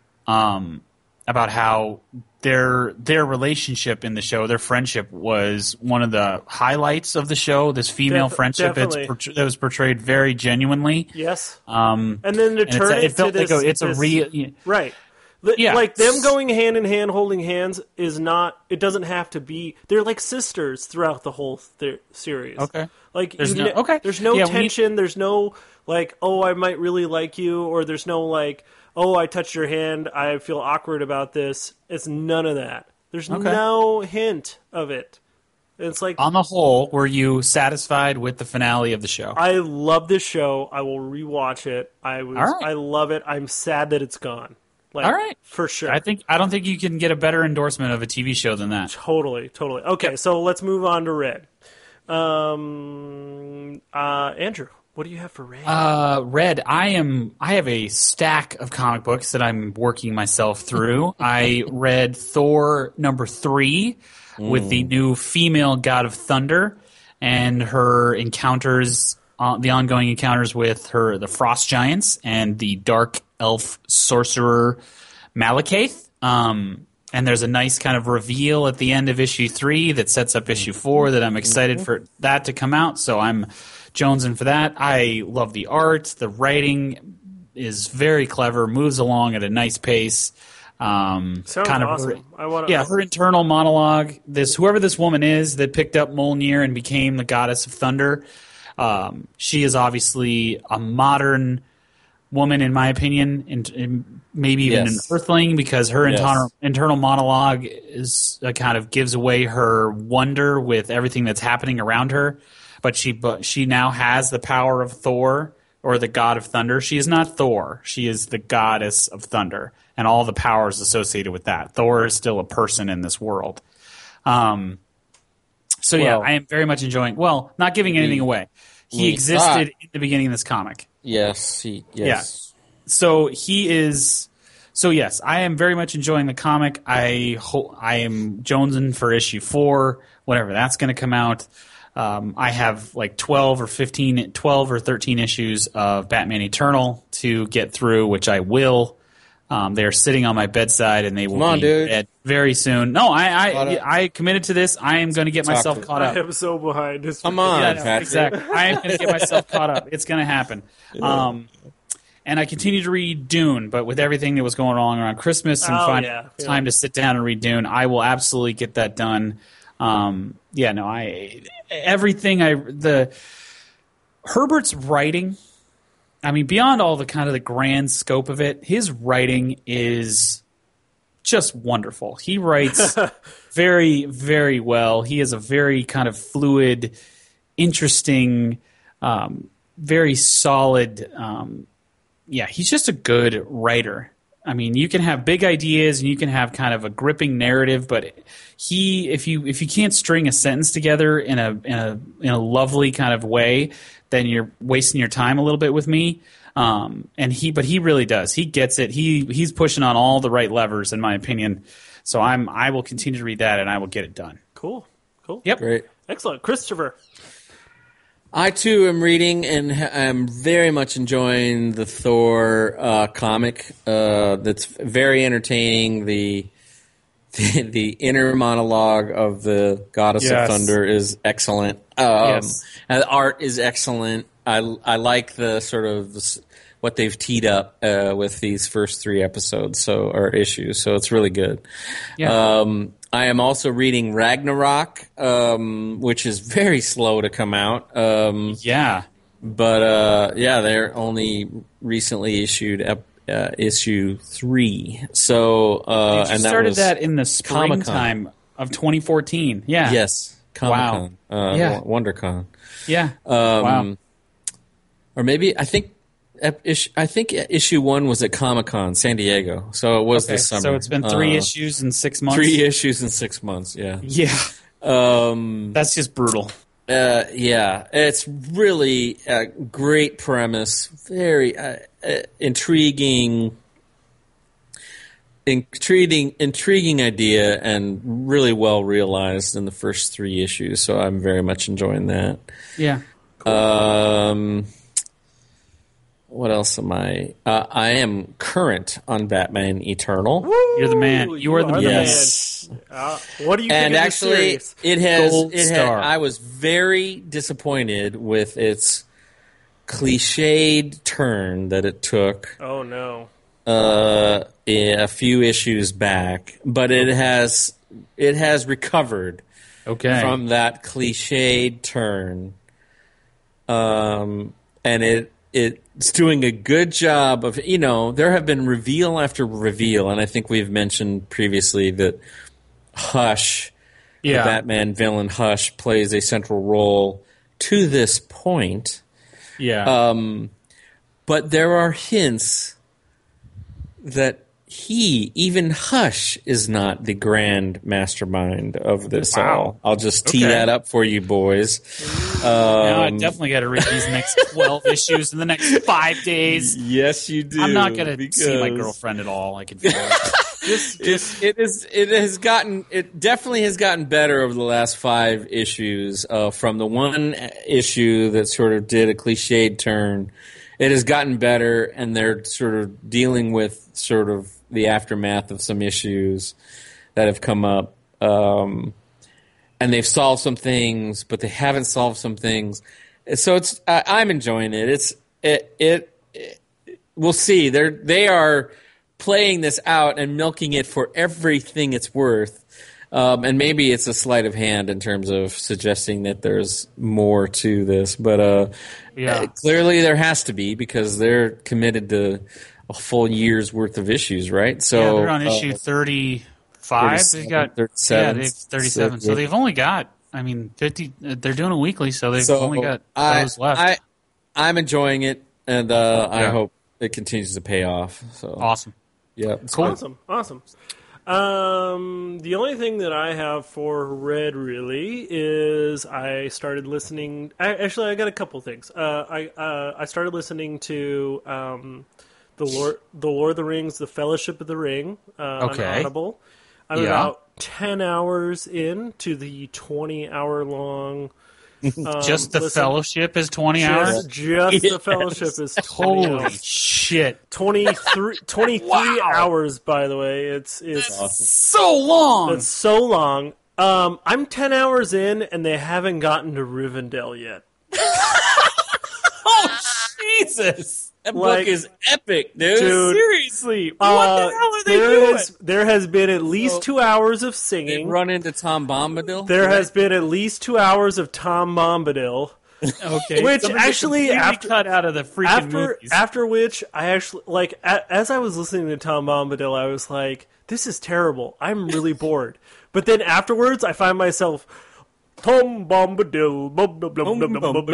about how their relationship in the show, their friendship, was one of the highlights of the show. This female friendship that was portrayed very genuinely. Yes. And then to turn it felt to this, like it's a real right. Yeah. Like them going hand in hand, holding hands is not. It doesn't have to be. They're like sisters throughout the whole series. Okay. Like there's there's no tension. There's no like, oh, I might really like you, or there's no like, oh, I touched your hand, I feel awkward about this. It's none of that. There's no hint of it. It's like, on the whole, were you satisfied with the finale of the show? I love this show. I will rewatch it. I love it. I'm sad that it's gone. Like, all right. For sure. I don't think you can get a better endorsement of a TV show than that. Totally. Okay, so let's move on to Red. Andrew, what do you have for Red? Red, I have a stack of comic books that I'm working myself through. I read Thor #3 with the new female god of thunder and her encounters, the ongoing encounters with the frost giants and the dark elf sorcerer Malekith. And there's a nice kind of reveal at the end of issue 3 that sets up issue 4 that I'm excited for that to come out. So I'm jonesing for that. I love the art. The writing is very clever, moves along at a nice pace. Sounds kind of awesome. Her internal monologue. Whoever this woman is that picked up Mjolnir and became the goddess of thunder. She is obviously a modern woman, in my opinion, and maybe even an Earthling, because her internal monologue is kind of gives away her wonder with everything that's happening around her. but she now has the power of Thor or the god of thunder. She is not Thor. She is the goddess of thunder and all the powers associated with that. Thor is still a person in this world. So yeah, I am very much enjoying. Well, not giving anything away. He existed in the beginning of this comic. Yes. Yes. Yeah. So he is. So yes, I am very much enjoying the comic. I am jonesing for issue 4, whenever that's going to come out. I have like 12 or 13 issues of Batman Eternal to get through, which I will. They're sitting on my bedside, and they will be dead very soon. No, I committed to this. I am going to get myself caught up. I am so behind. Come on, Patrick. Exactly. I am going to get myself caught up. It's going to happen. And I continue to read Dune, but with everything that was going on around Christmas and finding time to sit down and read Dune, I will absolutely get that done. Herbert's writing, I mean, beyond all the kind of the grand scope of it, his writing is just wonderful. He writes very, very well. He is a very kind of fluid, interesting, very solid. He's just a good writer. I mean, you can have big ideas and you can have kind of a gripping narrative, but if you can't string a sentence together in a lovely kind of way, then you're wasting your time a little bit with me. But he really does. He gets it. He's pushing on all the right levers, in my opinion. So I will continue to read that, and I will get it done. Cool. Yep. Great. Excellent. Christopher. I too am reading and am very much enjoying the Thor comic. That's very entertaining. The inner monologue of the Goddess of Thunder is excellent. And the art is excellent. I like the sort of what they've teed up with these first 3 episodes or issues. So it's really good. Yeah. I am also reading Ragnarok, which is very slow to come out. But they're only recently issued issue 3. So you started that in the springtime of 2014. Yeah. Yes. Comic-Con. Wow. WonderCon. Yeah. Wow. Or maybe I think issue 1 was at Comic-Con San Diego, so it was this summer. So it's been 3 issues in 6 months. 3 issues in 6 months. Yeah. Yeah. That's just brutal. It's really a great premise, very intriguing idea, and really well realized in the first 3 issues. So I'm very much enjoying that. Yeah. Cool. What else am I? I am current on Batman Eternal. Woo! You're the man. You are the man. Yes. What do you think and of actually, this series? it has. I was very disappointed with its cliched turn that it took. Oh no. A few issues back, but it has recovered from that cliched turn. And it's doing a good job of, there have been reveal after reveal, and I think we've mentioned previously that Hush, the Batman villain Hush, plays a central role to this point. Yeah. But there are hints that even Hush is not the grand mastermind of this all. I'll just tee that up for you boys. Now I definitely got to read these next 12 issues in the next 5 days. Yes, you do. I'm not going to see my girlfriend at all. I can feel it. It definitely has gotten better over the last 5 issues. From the one issue that sort of did a cliched turn, it has gotten better, and they're sort of dealing with sort of the aftermath of some issues that have come up. And they've solved some things, but they haven't solved some things. So I'm enjoying it. We'll see. They are playing this out and milking it for everything it's worth. And maybe it's a sleight of hand in terms of suggesting that there's more to this, but clearly there has to be, because they're committed to a full year's worth of issues, right? So they're on issue 35. They got 37. they've 37. So they've only got I mean, 50. They're doing a weekly, so they've only got those left. I'm enjoying it, and I hope it continues to pay off. So awesome. Yeah, cool. Awesome. The only thing that I have for Red really is I started listening. Actually, I got a couple things. I started listening to the Lord of the Rings, The Fellowship of the Ring on Audible. I'm about 10 hours into the 20-hour long. Just the Fellowship is 20 hours? Just the Fellowship is 20 Holy hours. shit. 23 hours, by the way. It's awesome. So long. It's so long. I'm 10 hours in, and they haven't gotten to Rivendell yet. Oh, Jesus. That book is epic, dude. Seriously. What the hell are they doing? There has been at least 2 hours of singing. Run into Tom Bombadil? There has been at least 2 hours of Tom Bombadil. Okay. Which actually, cut out of the freaking movies. After which, I actually, as I was listening to Tom Bombadil, I was like, this is terrible. I'm really bored. But then afterwards, I find myself... Tom Bombadil, blah, blah, blah, blah, blah, blah, blah.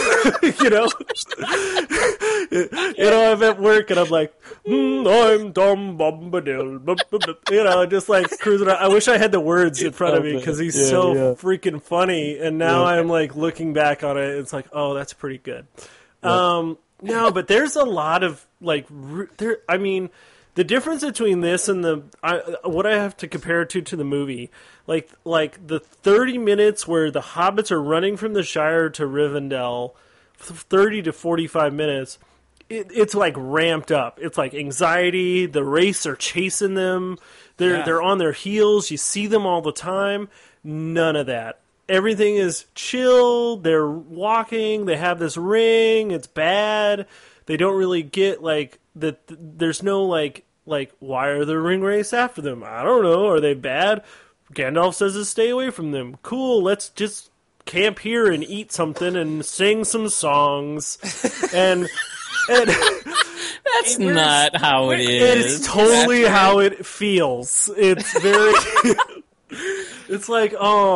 I'm at work and I'm like, I'm Tom Bombadil, blah, blah, blah. Just like cruising around. I wish I had the words in front of me because he's freaking funny. And now I'm like looking back on it, it's like, oh, that's pretty good. No, but there's a lot of like, the difference between this and what I have to compare it to the movie, like the 30 minutes where the hobbits are running from the Shire to Rivendell, 30 to 45 minutes, it's like ramped up. It's like anxiety. The Wraiths are chasing them. They're on their heels. You see them all the time. None of that. Everything is chill. They're walking. They have this ring. It's bad. They don't really get like that. There's no like why are the ring wraiths after them? I don't know. Are they bad? Gandalf says to stay away from them. Cool. Let's just camp here and eat something and sing some songs. and that's not how it is. It's totally how it feels. It's very. It's like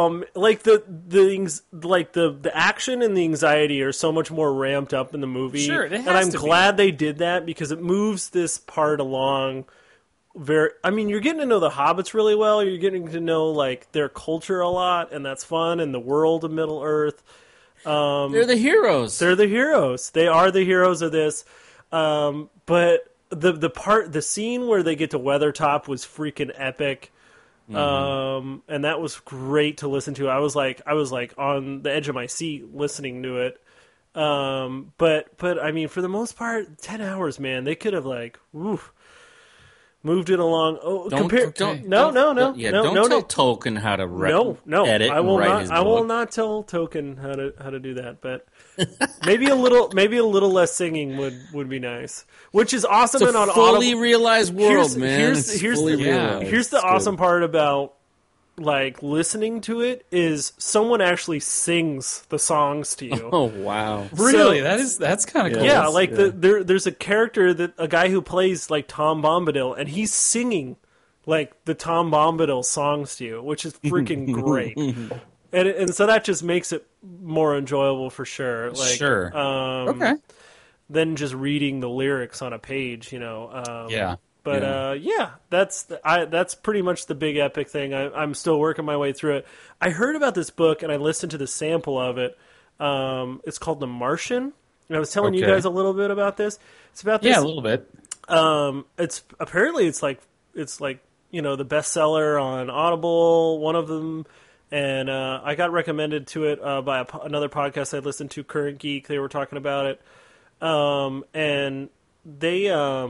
the action and the anxiety are so much more ramped up in the movie. Sure, it has and I'm to glad they did that because it moves this part along you're getting to know the hobbits really well. You're getting to know like their culture a lot, and that's fun, and the world of Middle Earth. They're the heroes. They're the heroes. They are the heroes of this. But the scene where they get to Weathertop was freaking epic. And that was great to listen to. I was like on the edge of my seat listening to it. But I mean, for the most part, 10 hours, man, they could have moved it along. Oh, don't tell Tolkien how to edit. I will and write not. his I will book. not tell Tolkien how to do that. But maybe a little less singing would be nice. Which is awesome. It's a and on fully Audible, realized world, man. Here's the awesome good. part about like listening to it is someone actually sings the songs to you. Oh wow! Really? That's kind of cool. Yeah, like there's a character a guy who plays like Tom Bombadil, and he's singing like the Tom Bombadil songs to you, which is freaking great. And so that just makes it more enjoyable for sure. Like, sure. Okay. Than just reading the lyrics on a page, yeah. But that's pretty much the big epic thing. I'm still working my way through it. I heard about this book and I listened to the sample of it. It's called The Martian. And I was telling you guys a little bit about this. It's about this. Yeah, a little bit. It's like the bestseller on Audible, one of them. And I got recommended to it by another podcast I listened to, Current Geek. They were talking about it. And they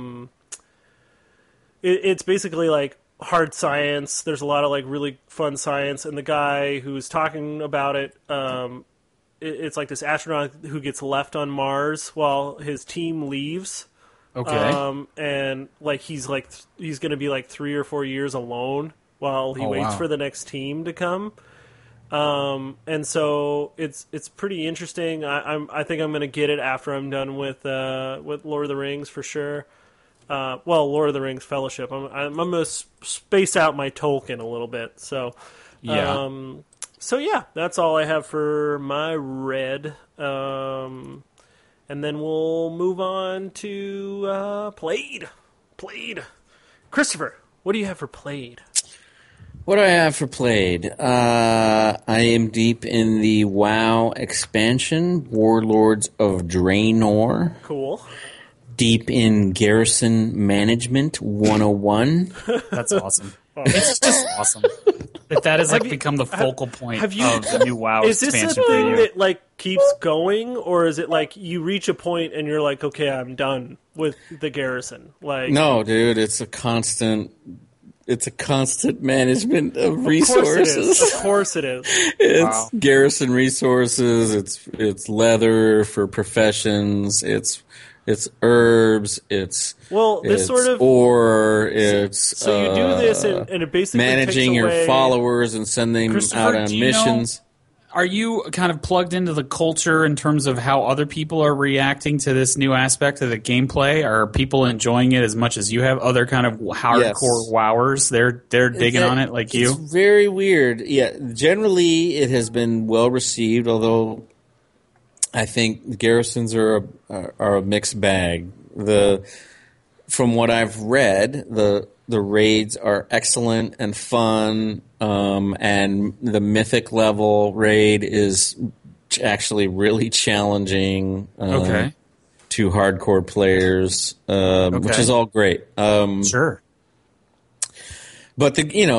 it's basically like hard science. There's a lot of like really fun science, and the guy who's talking about it, it's like this astronaut who gets left on Mars while his team leaves. Okay. And like he's going to be like 3 or 4 years alone while he waits for the next team to come. And so it's pretty interesting. I think I'm going to get it after I'm done with Lord of the Rings for sure. Lord of the Rings Fellowship. I'm going to space out my Tolkien a little bit. So, yeah. So yeah, that's all I have for my red. And then we'll move on to played. Played. Christopher, what do you have for played? What do I have for played? I am deep in the WoW expansion, Warlords of Draenor. Cool. Deep in Garrison Management 101. That's awesome. It's just awesome that has become the focal point of the new WoW is expansion. Is this a thing that keeps going, or is it you reach a point and you're like, okay, I'm done with the garrison? No, dude, it's a constant management of resources. Of course it is. It's garrison resources. It's leather for professions. It's herbs. It's sort of ore. It's so you do this and it basically managing takes your away... followers and sending them out on missions. Are you kind of plugged into the culture in terms of how other people are reacting to this new aspect of the gameplay? Are people enjoying it as much as you have? Other kind of hardcore wowers, they're digging on it like you? It's very weird. Yeah, generally it has been well received, although I think the garrisons are a mixed bag. From what I've read, the raids are excellent and fun, and the mythic level raid is actually really challenging to hardcore players, which is all great. Sure. But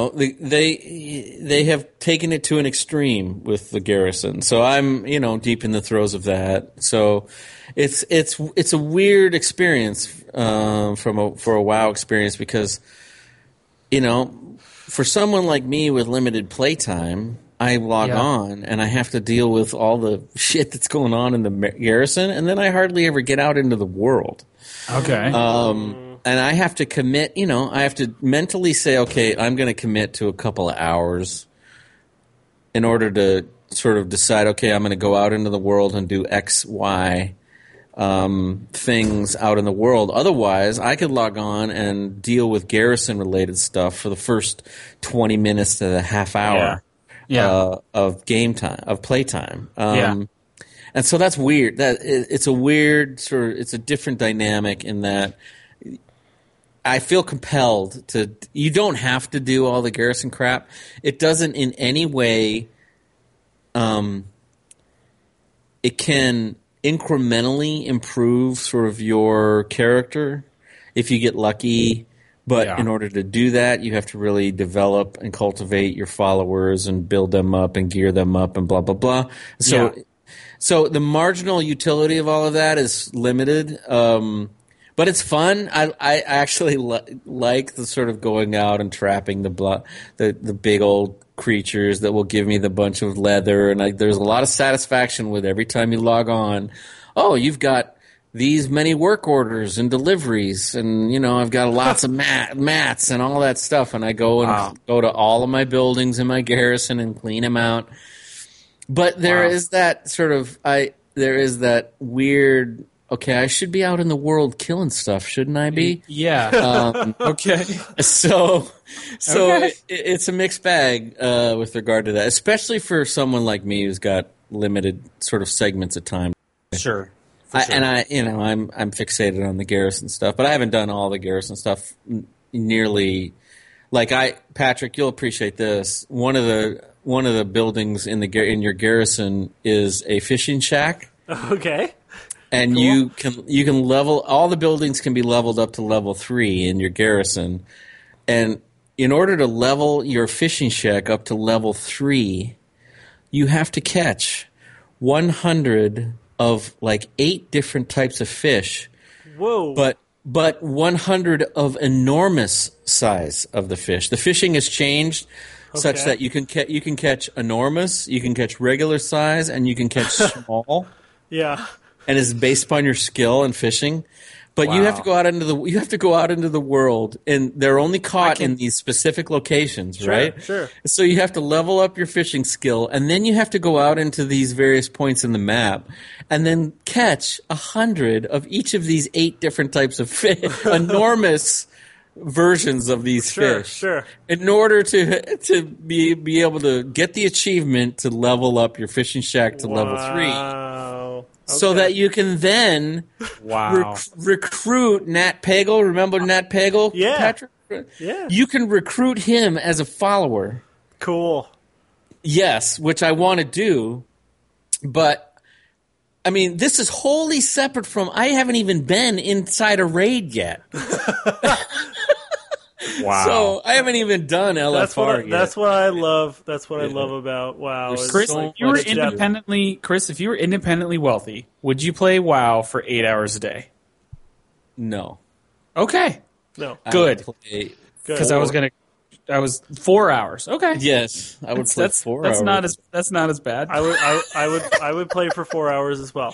they have taken it to an extreme with the garrison. So I'm deep in the throes of that. So it's a weird experience for a WoW experience because for someone like me with limited playtime, I log on and I have to deal with all the shit that's going on in the garrison, and then I hardly ever get out into the world. Okay. And I have to commit, I have to mentally say, okay, I'm going to commit to a couple of hours in order to sort of decide, okay, I'm going to go out into the world and do X, Y things out in the world. Otherwise, I could log on and deal with garrison-related stuff for the first 20 minutes to the half hour of game time, of playtime. And so that's weird. It's a weird sort of, it's a different dynamic in that I feel compelled to. You don't have to do all the garrison crap. It doesn't in any way. It can incrementally improve sort of your character if you get lucky. But in order to do that, you have to really develop and cultivate your followers and build them up and gear them up and blah blah blah. So the marginal utility of all of that is limited. But it's fun. I actually like the sort of going out and trapping the big old creatures that will give me the bunch of leather, and there's a lot of satisfaction with every time you log on. Oh, you've got these many work orders and deliveries, and I've got lots of mats and all that stuff, and I go to all of my buildings in my garrison and clean them out. But there is that sort of there is that weird. Okay, I should be out in the world killing stuff, shouldn't I be? Yeah. Okay. So it's a mixed bag with regard to that, especially for someone like me who's got limited sort of segments of time. Sure. And I'm fixated on the garrison stuff, but I haven't done all the garrison stuff nearly. Patrick, you'll appreciate this. One of the buildings in your garrison is a fishing shack. Okay. And cool. you can level, all the buildings can be leveled up to level 3 in your garrison. And in order to level your fishing shack up to level 3, you have to catch 100 of 8 different types of fish. Whoa. But 100 of enormous size of the fish. The fishing has changed such that you can catch enormous, you can catch regular size, and you can catch small. Yeah. And it's based upon your skill in fishing, but you have to go out into the world, and they're only caught in these specific locations, right? Sure. So you have to level up your fishing skill, and then you have to go out into these various points in the map, and then catch 100 of each of these 8 different types of fish, enormous versions of these fish. Sure. In order to be able to get the achievement to level up your fishing shack to level 3. Wow. So that you can then recruit Nat Pagel. Remember Nat Pagel, Yeah. Patrick? Yeah. You can recruit him as a follower. Cool. Yes, which I want to do. But, I mean, this is wholly separate from... I haven't even been inside a raid yet. Wow. So, I haven't even done LFR yet. That's what I love. That's what I love about WoW. There's is Chris, so if you were much depth. independently wealthy, would you play WoW for 8 hours a day? No. Okay. No. Good. Play Because I was 4 hours. Okay. Yes, I would play 4 hours. That's not as bad. I would play for 4 hours as well.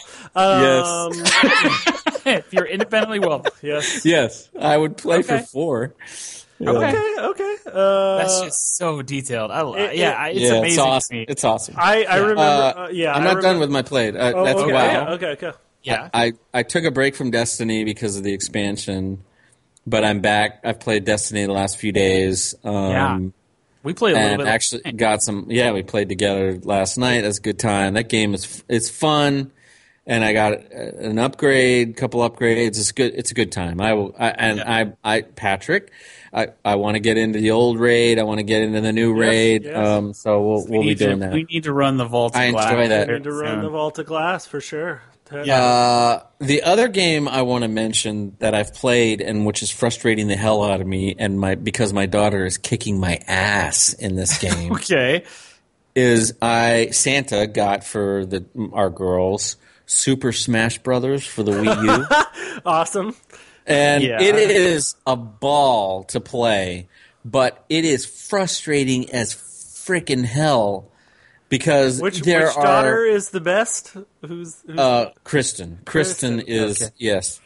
If you're independently wealthy. Yes. Yes, I would play for Okay. 4. Okay. That's just so detailed. It's amazing. It's awesome. To me. It's awesome. I remember. I'm not done with my play. That's okay, WoW. Okay. Yeah. I took a break from Destiny because of the expansion, but I'm back. I've played Destiny the last few days. We played a little and bit. actually got some. Yeah, we played together last night. That's a good time. That game it's fun, and I got an upgrade, couple upgrades. It's good. It's a good time. Patrick, I want to get into the old raid. I want to get into the new raid. Yes. So we'll be doing that. We need to run the Vault of I Glass. enjoy that. I need to run the Vault of Glass for sure. The other game I want to mention that I've played and which is frustrating the hell out of me, and because my daughter is kicking my ass in this game, Okay. is Santa got for our girls Super Smash Brothers for the Wii U, Awesome. and Yeah. it is a ball to play, but it is frustrating as freaking hell. Because Which there daughter is the best? Who's Kristen. Kristen Kristen, is okay. yes.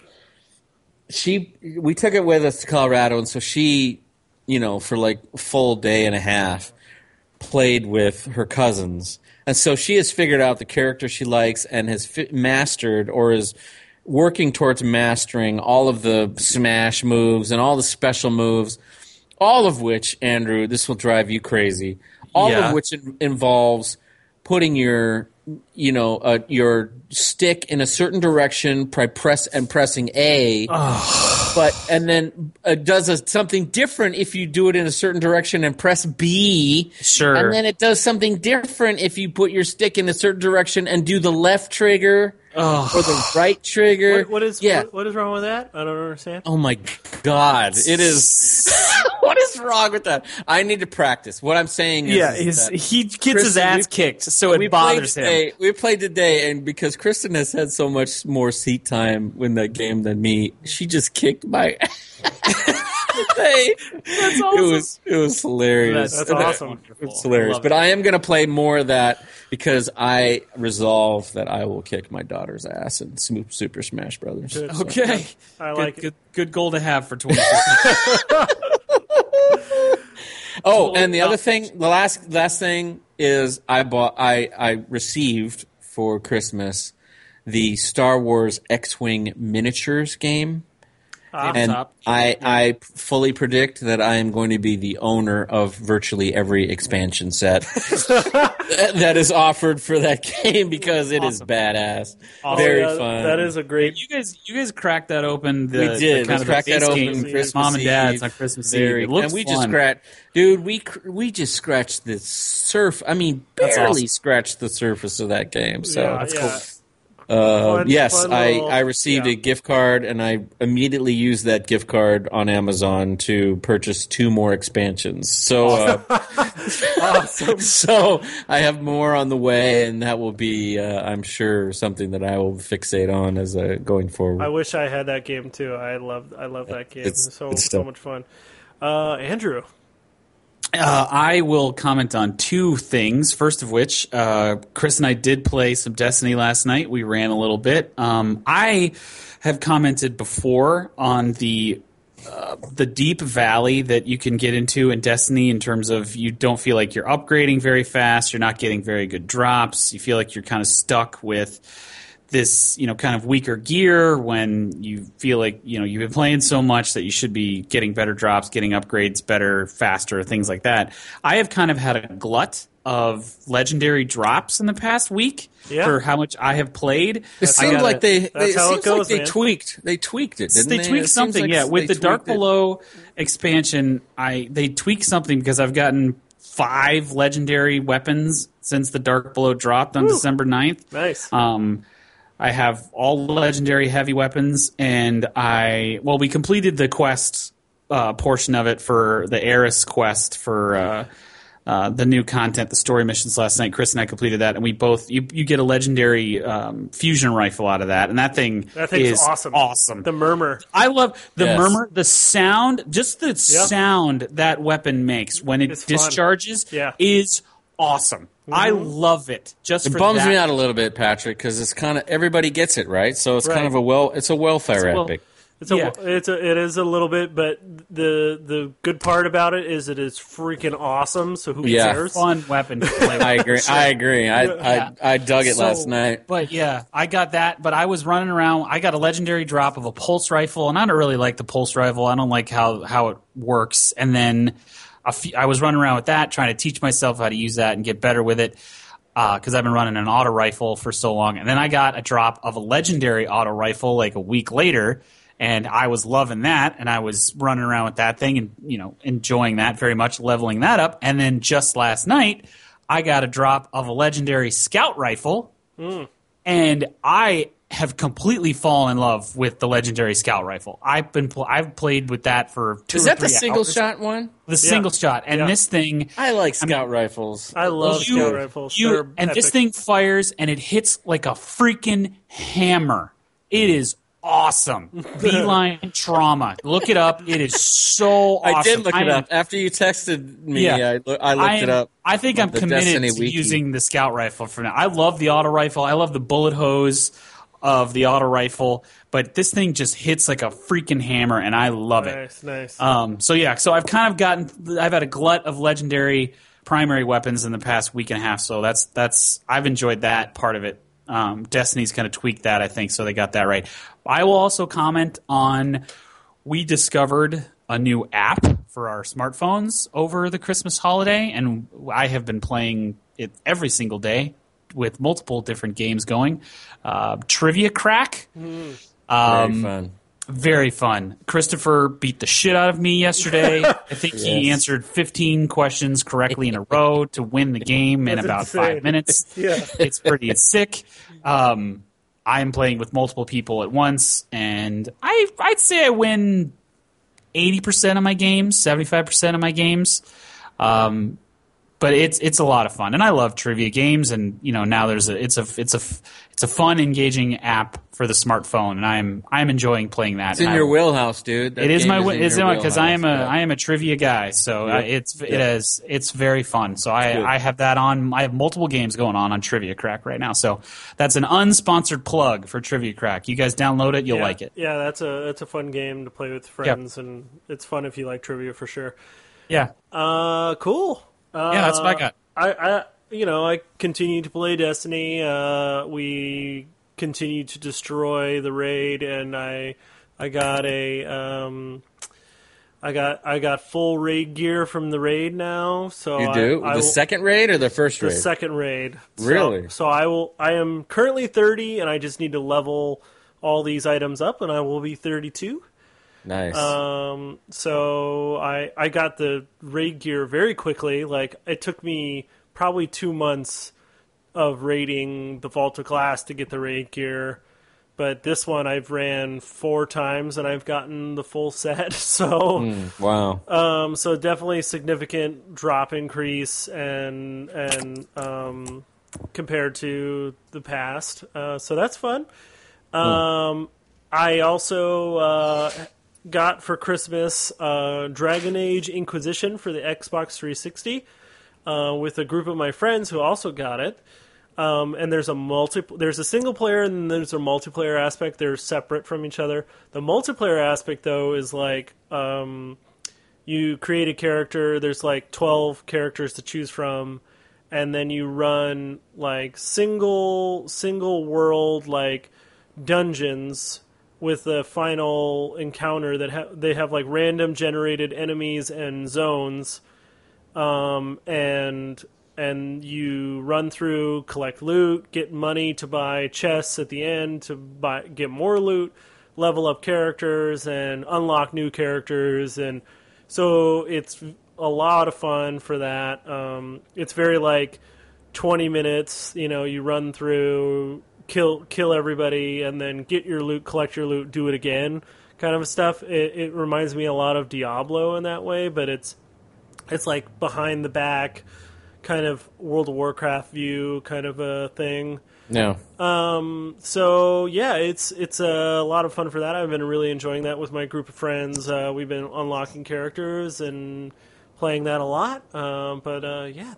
We took it with us to Colorado, and so she, for like a full day and a half, played with her cousins, and so she has figured out the character she likes and has mastered or is working towards mastering all of the smash moves and all the special moves, all of which, Andrew, this will drive you crazy. All of which involves putting your stick in a certain direction, pressing A, and then it does something different if you do it in a certain direction and press B. Sure. And then it does something different if you put your stick in a certain direction and do the left trigger or the right trigger. what is wrong with that? I don't understand. Oh my God! It is. What is wrong with that? I need to practice. What I'm saying is, he gets his ass kicked, so it bothers him. We played today, and because Kristen has had so much more seat time in that game than me, she just kicked my ass. That's awesome. It was hilarious. That's awesome. It's hilarious. But I am going to play more of that because I resolve that I will kick my daughter's ass in Super Smash Brothers. Good. Okay. I like it. Good goal to have for 2016. Oh, and the other thing, the last thing is I received for Christmas the Star Wars X-Wing miniatures game. And I fully predict that I am going to be the owner of virtually every expansion set that is offered for that game because it is badass. Very fun. That is a great. You guys cracked that open. We did. The kind We of cracked the base that game open for Christmas mom and dad's Eve. on Christmas Very, Eve. It looks and we fun. just scratched, dude. We just scratched the surf. I mean, That's barely awesome. scratched the surface of that game. So That's cool. yes, fun I little- received a gift card, and I immediately used that gift card on Amazon to purchase 2 more expansions. So, Awesome. so I have more on the way, and that will be, I'm sure, something that I will fixate on as going forward. I wish I had that game too. I love that game. It's so still- much fun. Andrew. I will comment on 2 things. First of which, Chris and I did play some Destiny last night. We ran a little bit. I have commented before on the deep valley that you can get into in Destiny in terms of you don't feel like you're upgrading very fast. You're not getting very good drops. You feel like you're kind of stuck with this, kind of weaker gear, when you feel like, you've been playing so much that you should be getting better drops, getting upgrades better, faster, things like that. I have kind of had a glut of legendary drops in the past week for how much I have played. It seemed like they tweaked it, didn't they? They tweaked something, With the Dark Below expansion, they tweaked something because I've gotten 5 legendary weapons since the Dark Below dropped on December 9th. Nice. I have all legendary heavy weapons, and we completed the quest portion of it for the Eris quest for the new content, the story missions last night. Chris and I completed that, and we both you get a legendary fusion rifle out of that, and that thing is awesome. The murmur. I love the murmur, the sound, just the sound that weapon makes when it discharges is awesome. Mm-hmm. I love it. It bums me out a little bit, Patrick, because it's kind of everybody gets it, right? So it's kind of it's a welfare epic. It is a little bit, but the good part about it is freaking awesome. So who cares? Fun weapon to play with. I agree. I dug it last night. But I got that. But I was running around. I got a legendary drop of a pulse rifle, and I don't really like the pulse rifle. I don't like how it works. And then I was running around with that, trying to teach myself how to use that and get better with it. Because I've been running an auto rifle for so long. And then I got a drop of a legendary auto rifle like a week later. And I was loving that, and I was running around with that thing and, enjoying that very much, leveling that up. And then just last night, I got a drop of a legendary scout rifle, and I have completely fallen in love with the legendary scout rifle. I've played with that for 2 or 3 hours. Is that the single shot one? The single shot. And this thing... I like scout rifles. I love scout rifles. This thing fires, and it hits like a freaking hammer. It is awesome. Beeline Trauma. Look it up. It is so awesome. I did look it up. After you texted me, I looked it up. I think I'm committed to using the scout rifle for now. I love the auto rifle. I love the bullet hose of the auto rifle, but this thing just hits like a freaking hammer, and I love it. Nice. So I've kind of I've had a glut of legendary primary weapons in the past week and a half, so that's I've enjoyed that part of it. Destiny's kind of tweaked that, I think, so they got that right. I will also comment on, we discovered a new app for our smartphones over the Christmas holiday, and I have been playing it every single day with multiple different games going. Trivia Crack. Very fun. Very fun. Christopher beat the shit out of me yesterday. I think he answered 15 questions correctly in a row to win the game in about 5 minutes. It's pretty sick. I'm playing with multiple people at once, and I'd say I win 80% of my games, 75% of my games. But it's a lot of fun, and I love trivia games. And now it's a fun, engaging app for the smartphone, and I'm enjoying playing that. It's in your wheelhouse, dude. It is because I am a trivia guy, so it's very fun. So I have that on. I have multiple games going on Trivia Crack right now. So that's an unsponsored plug for Trivia Crack. You guys download it, you'll like it. Yeah, that's a fun game to play with friends, and it's fun if you like trivia for sure. Yeah. Cool. That's what I got. I continue to play Destiny. We continue to destroy the raid, and I got I got full raid gear from the raid now. So you do the second raid or the first raid? The second raid. Really? So I am currently 30, and I just need to level all these items up, and I will be 32. Nice. So I got the raid gear very quickly. Like, it took me probably 2 months of raiding the Vault of Glass to get the raid gear. But this one I've ran 4 times and I've gotten the full set. So wow. So definitely a significant drop increase and compared to the past. So that's fun. I also got for Christmas Dragon Age Inquisition for the Xbox 360 with a group of my friends who also got it. And there's a single player and there's a multiplayer aspect. They're separate from each other. The multiplayer aspect, though, is like you create a character. There's like 12 characters to choose from, and then you run like single world like dungeons with the final encounter that they have like random generated enemies and zones, and you run through, collect loot, get money to buy chests at the end to get more loot, level up characters, and unlock new characters. And so it's a lot of fun for that. It's very like 20 minutes, you run through, kill everybody, and then get your loot, collect your loot, do it again, kind of stuff. It reminds me a lot of Diablo in that way, but it's like behind the back, kind of World of Warcraft view kind of a thing. No. So yeah, it's a lot of fun for that. I've been really enjoying that with my group of friends. We've been unlocking characters and playing that a lot. Yeah,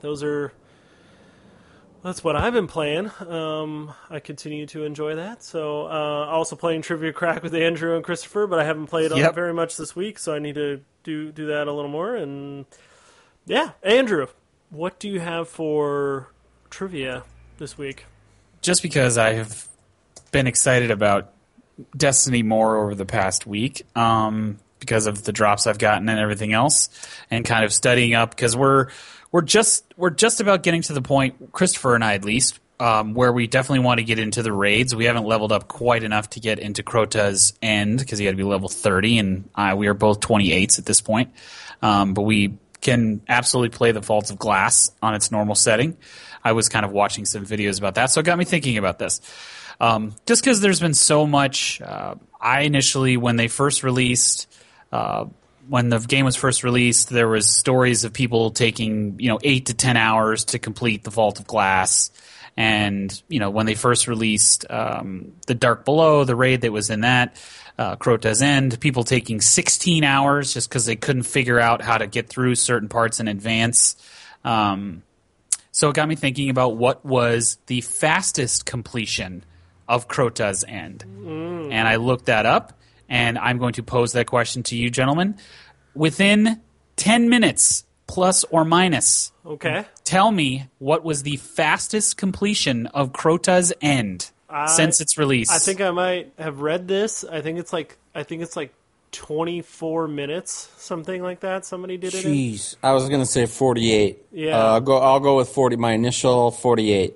that's what I've been playing. I continue to enjoy that. So also playing Trivia Crack with Andrew and Christopher, but I haven't played very much this week, so I need to do that a little more. And yeah, Andrew, what do you have for trivia this week? Just because I have been excited about Destiny more over the past week, because of the drops I've gotten and everything else, and kind of studying up, because we're just about getting to the point, Christopher and I at least, where we definitely want to get into the raids. We haven't leveled up quite enough to get into Crota's End, because he had to be level 30, and we are both 28s at this point. But we can absolutely play the Vault of Glass on its normal setting. I was kind of watching some videos about that, so it got me thinking about this. Just because there's been so much, I initially, when they first released, when the game was first released, there was stories of people taking 8 to 10 hours to complete the Vault of Glass. And when they first released the Dark Below, the raid that was in that, Crota's End, people taking 16 hours just because they couldn't figure out how to get through certain parts in advance. So it got me thinking about what was the fastest completion of Crota's End. And I looked that up, and I'm going to pose that question to you, gentlemen. Within 10 minutes, plus or minus, okay, tell me what was the fastest completion of Crota's End since its release. I think I might have read this. I think it's like 24 minutes, something like that. Somebody did it. Jeez, I was gonna say 48. Yeah, I'll go with 40. My initial 48.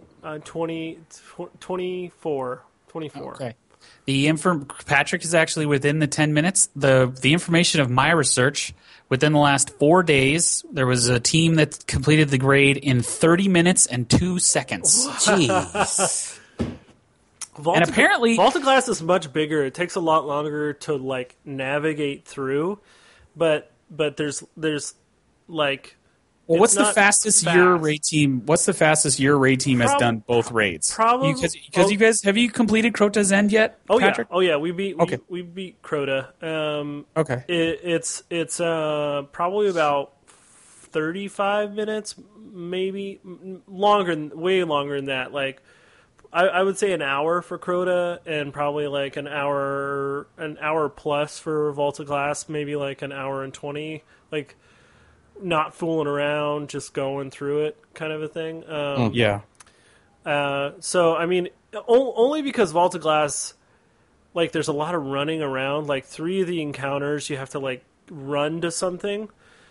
24. Okay. Patrick is actually within the 10 minutes. The information of my research, within the last 4 days, there was a team that completed the grade in 30 minutes and 2 seconds. Jeez. And apparently, Vault of Glass is much bigger. It takes a lot longer to like navigate through, but there's like. Well, what's the fastest your raid team? What's the fastest your raid team has done both raids? Probably because you guys, have you completed Crota's End yet? Oh Patrick? yeah, we beat Crota. Okay, it's probably about 35 minutes, maybe way longer than that. Like I would say an hour for Crota, and probably like an hour plus for Vault of Glass, maybe like an hour and 20, like. Not fooling around, just going through it, kind of a thing. Yeah. So I mean, only because Vault of Glass, like, there's a lot of running around. Like 3 of the encounters, you have to like run to something.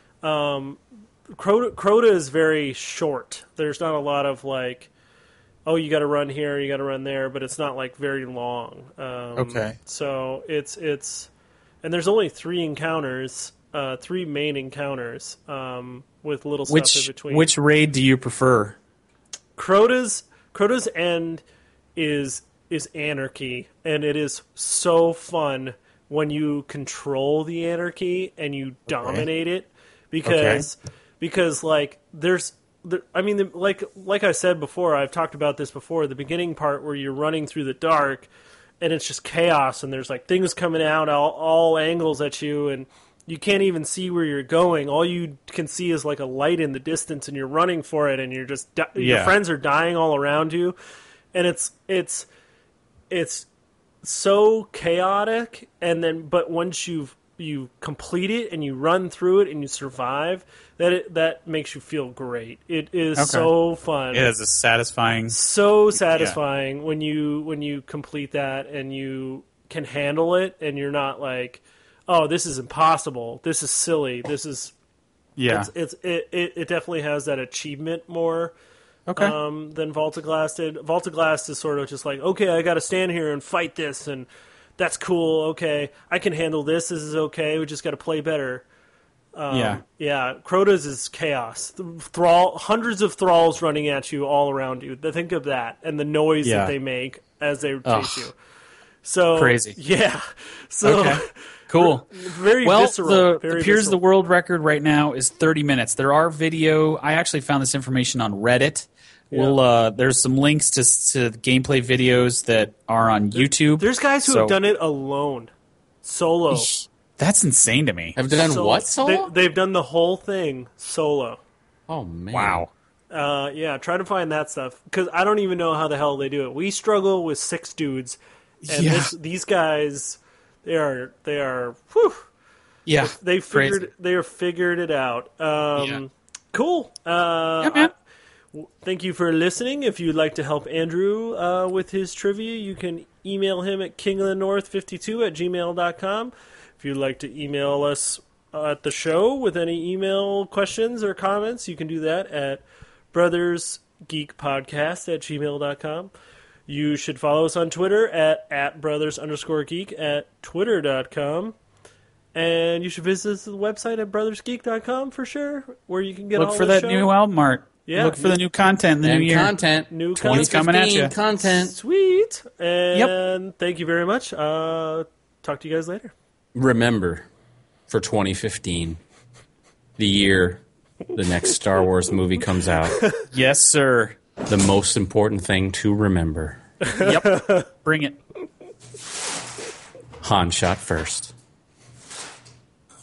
Crota is very short. There's not a lot of like, oh, you got to run here, you got to run there, but it's not like very long. Okay. So it's and there's only 3 encounters. 3 main encounters with little stuff in between. Which raid do you prefer? Crota's End is anarchy, and it is so fun when you control the anarchy and you dominate it, because like like I said before, I've talked about this before. The beginning part where you're running through the dark, and it's just chaos, and there's like things coming out all angles at you, and you can't even see where you're going. All you can see is like a light in the distance, and you're running for it, and you're just your friends are dying all around you, and it's so chaotic. And then, but once you've you complete it and you run through it and you survive, that makes you feel great. It is so fun. It is a satisfying. So satisfying when you complete that and you can handle it and you're not like, oh, this is impossible. This is silly. This is it definitely has that achievement more than Vault of Glass did. Vault of Glass is sort of just like, okay, I got to stand here and fight this, and that's cool. Okay, I can handle this. This is okay. We just got to play better. Crota's is chaos. Hundreds of thralls running at you all around you. Think of that and the noise that they make as they chase you. So crazy. Yeah. So cool. Very well, visceral. It appears the world record right now is 30 minutes. There are video. I actually found this information on Reddit. Yeah. There's some links to gameplay videos that are on YouTube. There's guys who have done it alone, solo. That's insane to me. Have they done what solo? They've done the whole thing solo. Oh man! Wow. Try to find that stuff because I don't even know how the hell they do it. We struggle with 6 dudes, and these guys, they are. Whew, yeah, they figured it out. Cool. Man. Thank you for listening. If you'd like to help Andrew with his trivia, you can email him at kingofthenorth52@gmail.com. If you'd like to email us at the show with any email questions or comments, you can do that at brothersgeekpodcast@gmail.com. You should follow us on Twitter at brothers_geek at twitter.com. And you should visit the website at brothersgeek.com for sure, where you can get all the show. Look for that new album art. Yeah. Look for the new content in the new year. New content coming at you. Content. Sweet. And thank you very much. Talk to you guys later. Remember, for 2015, the year the next Star Wars movie comes out, yes, sir. the most important thing to remember. Yep. Bring it. Han shot first.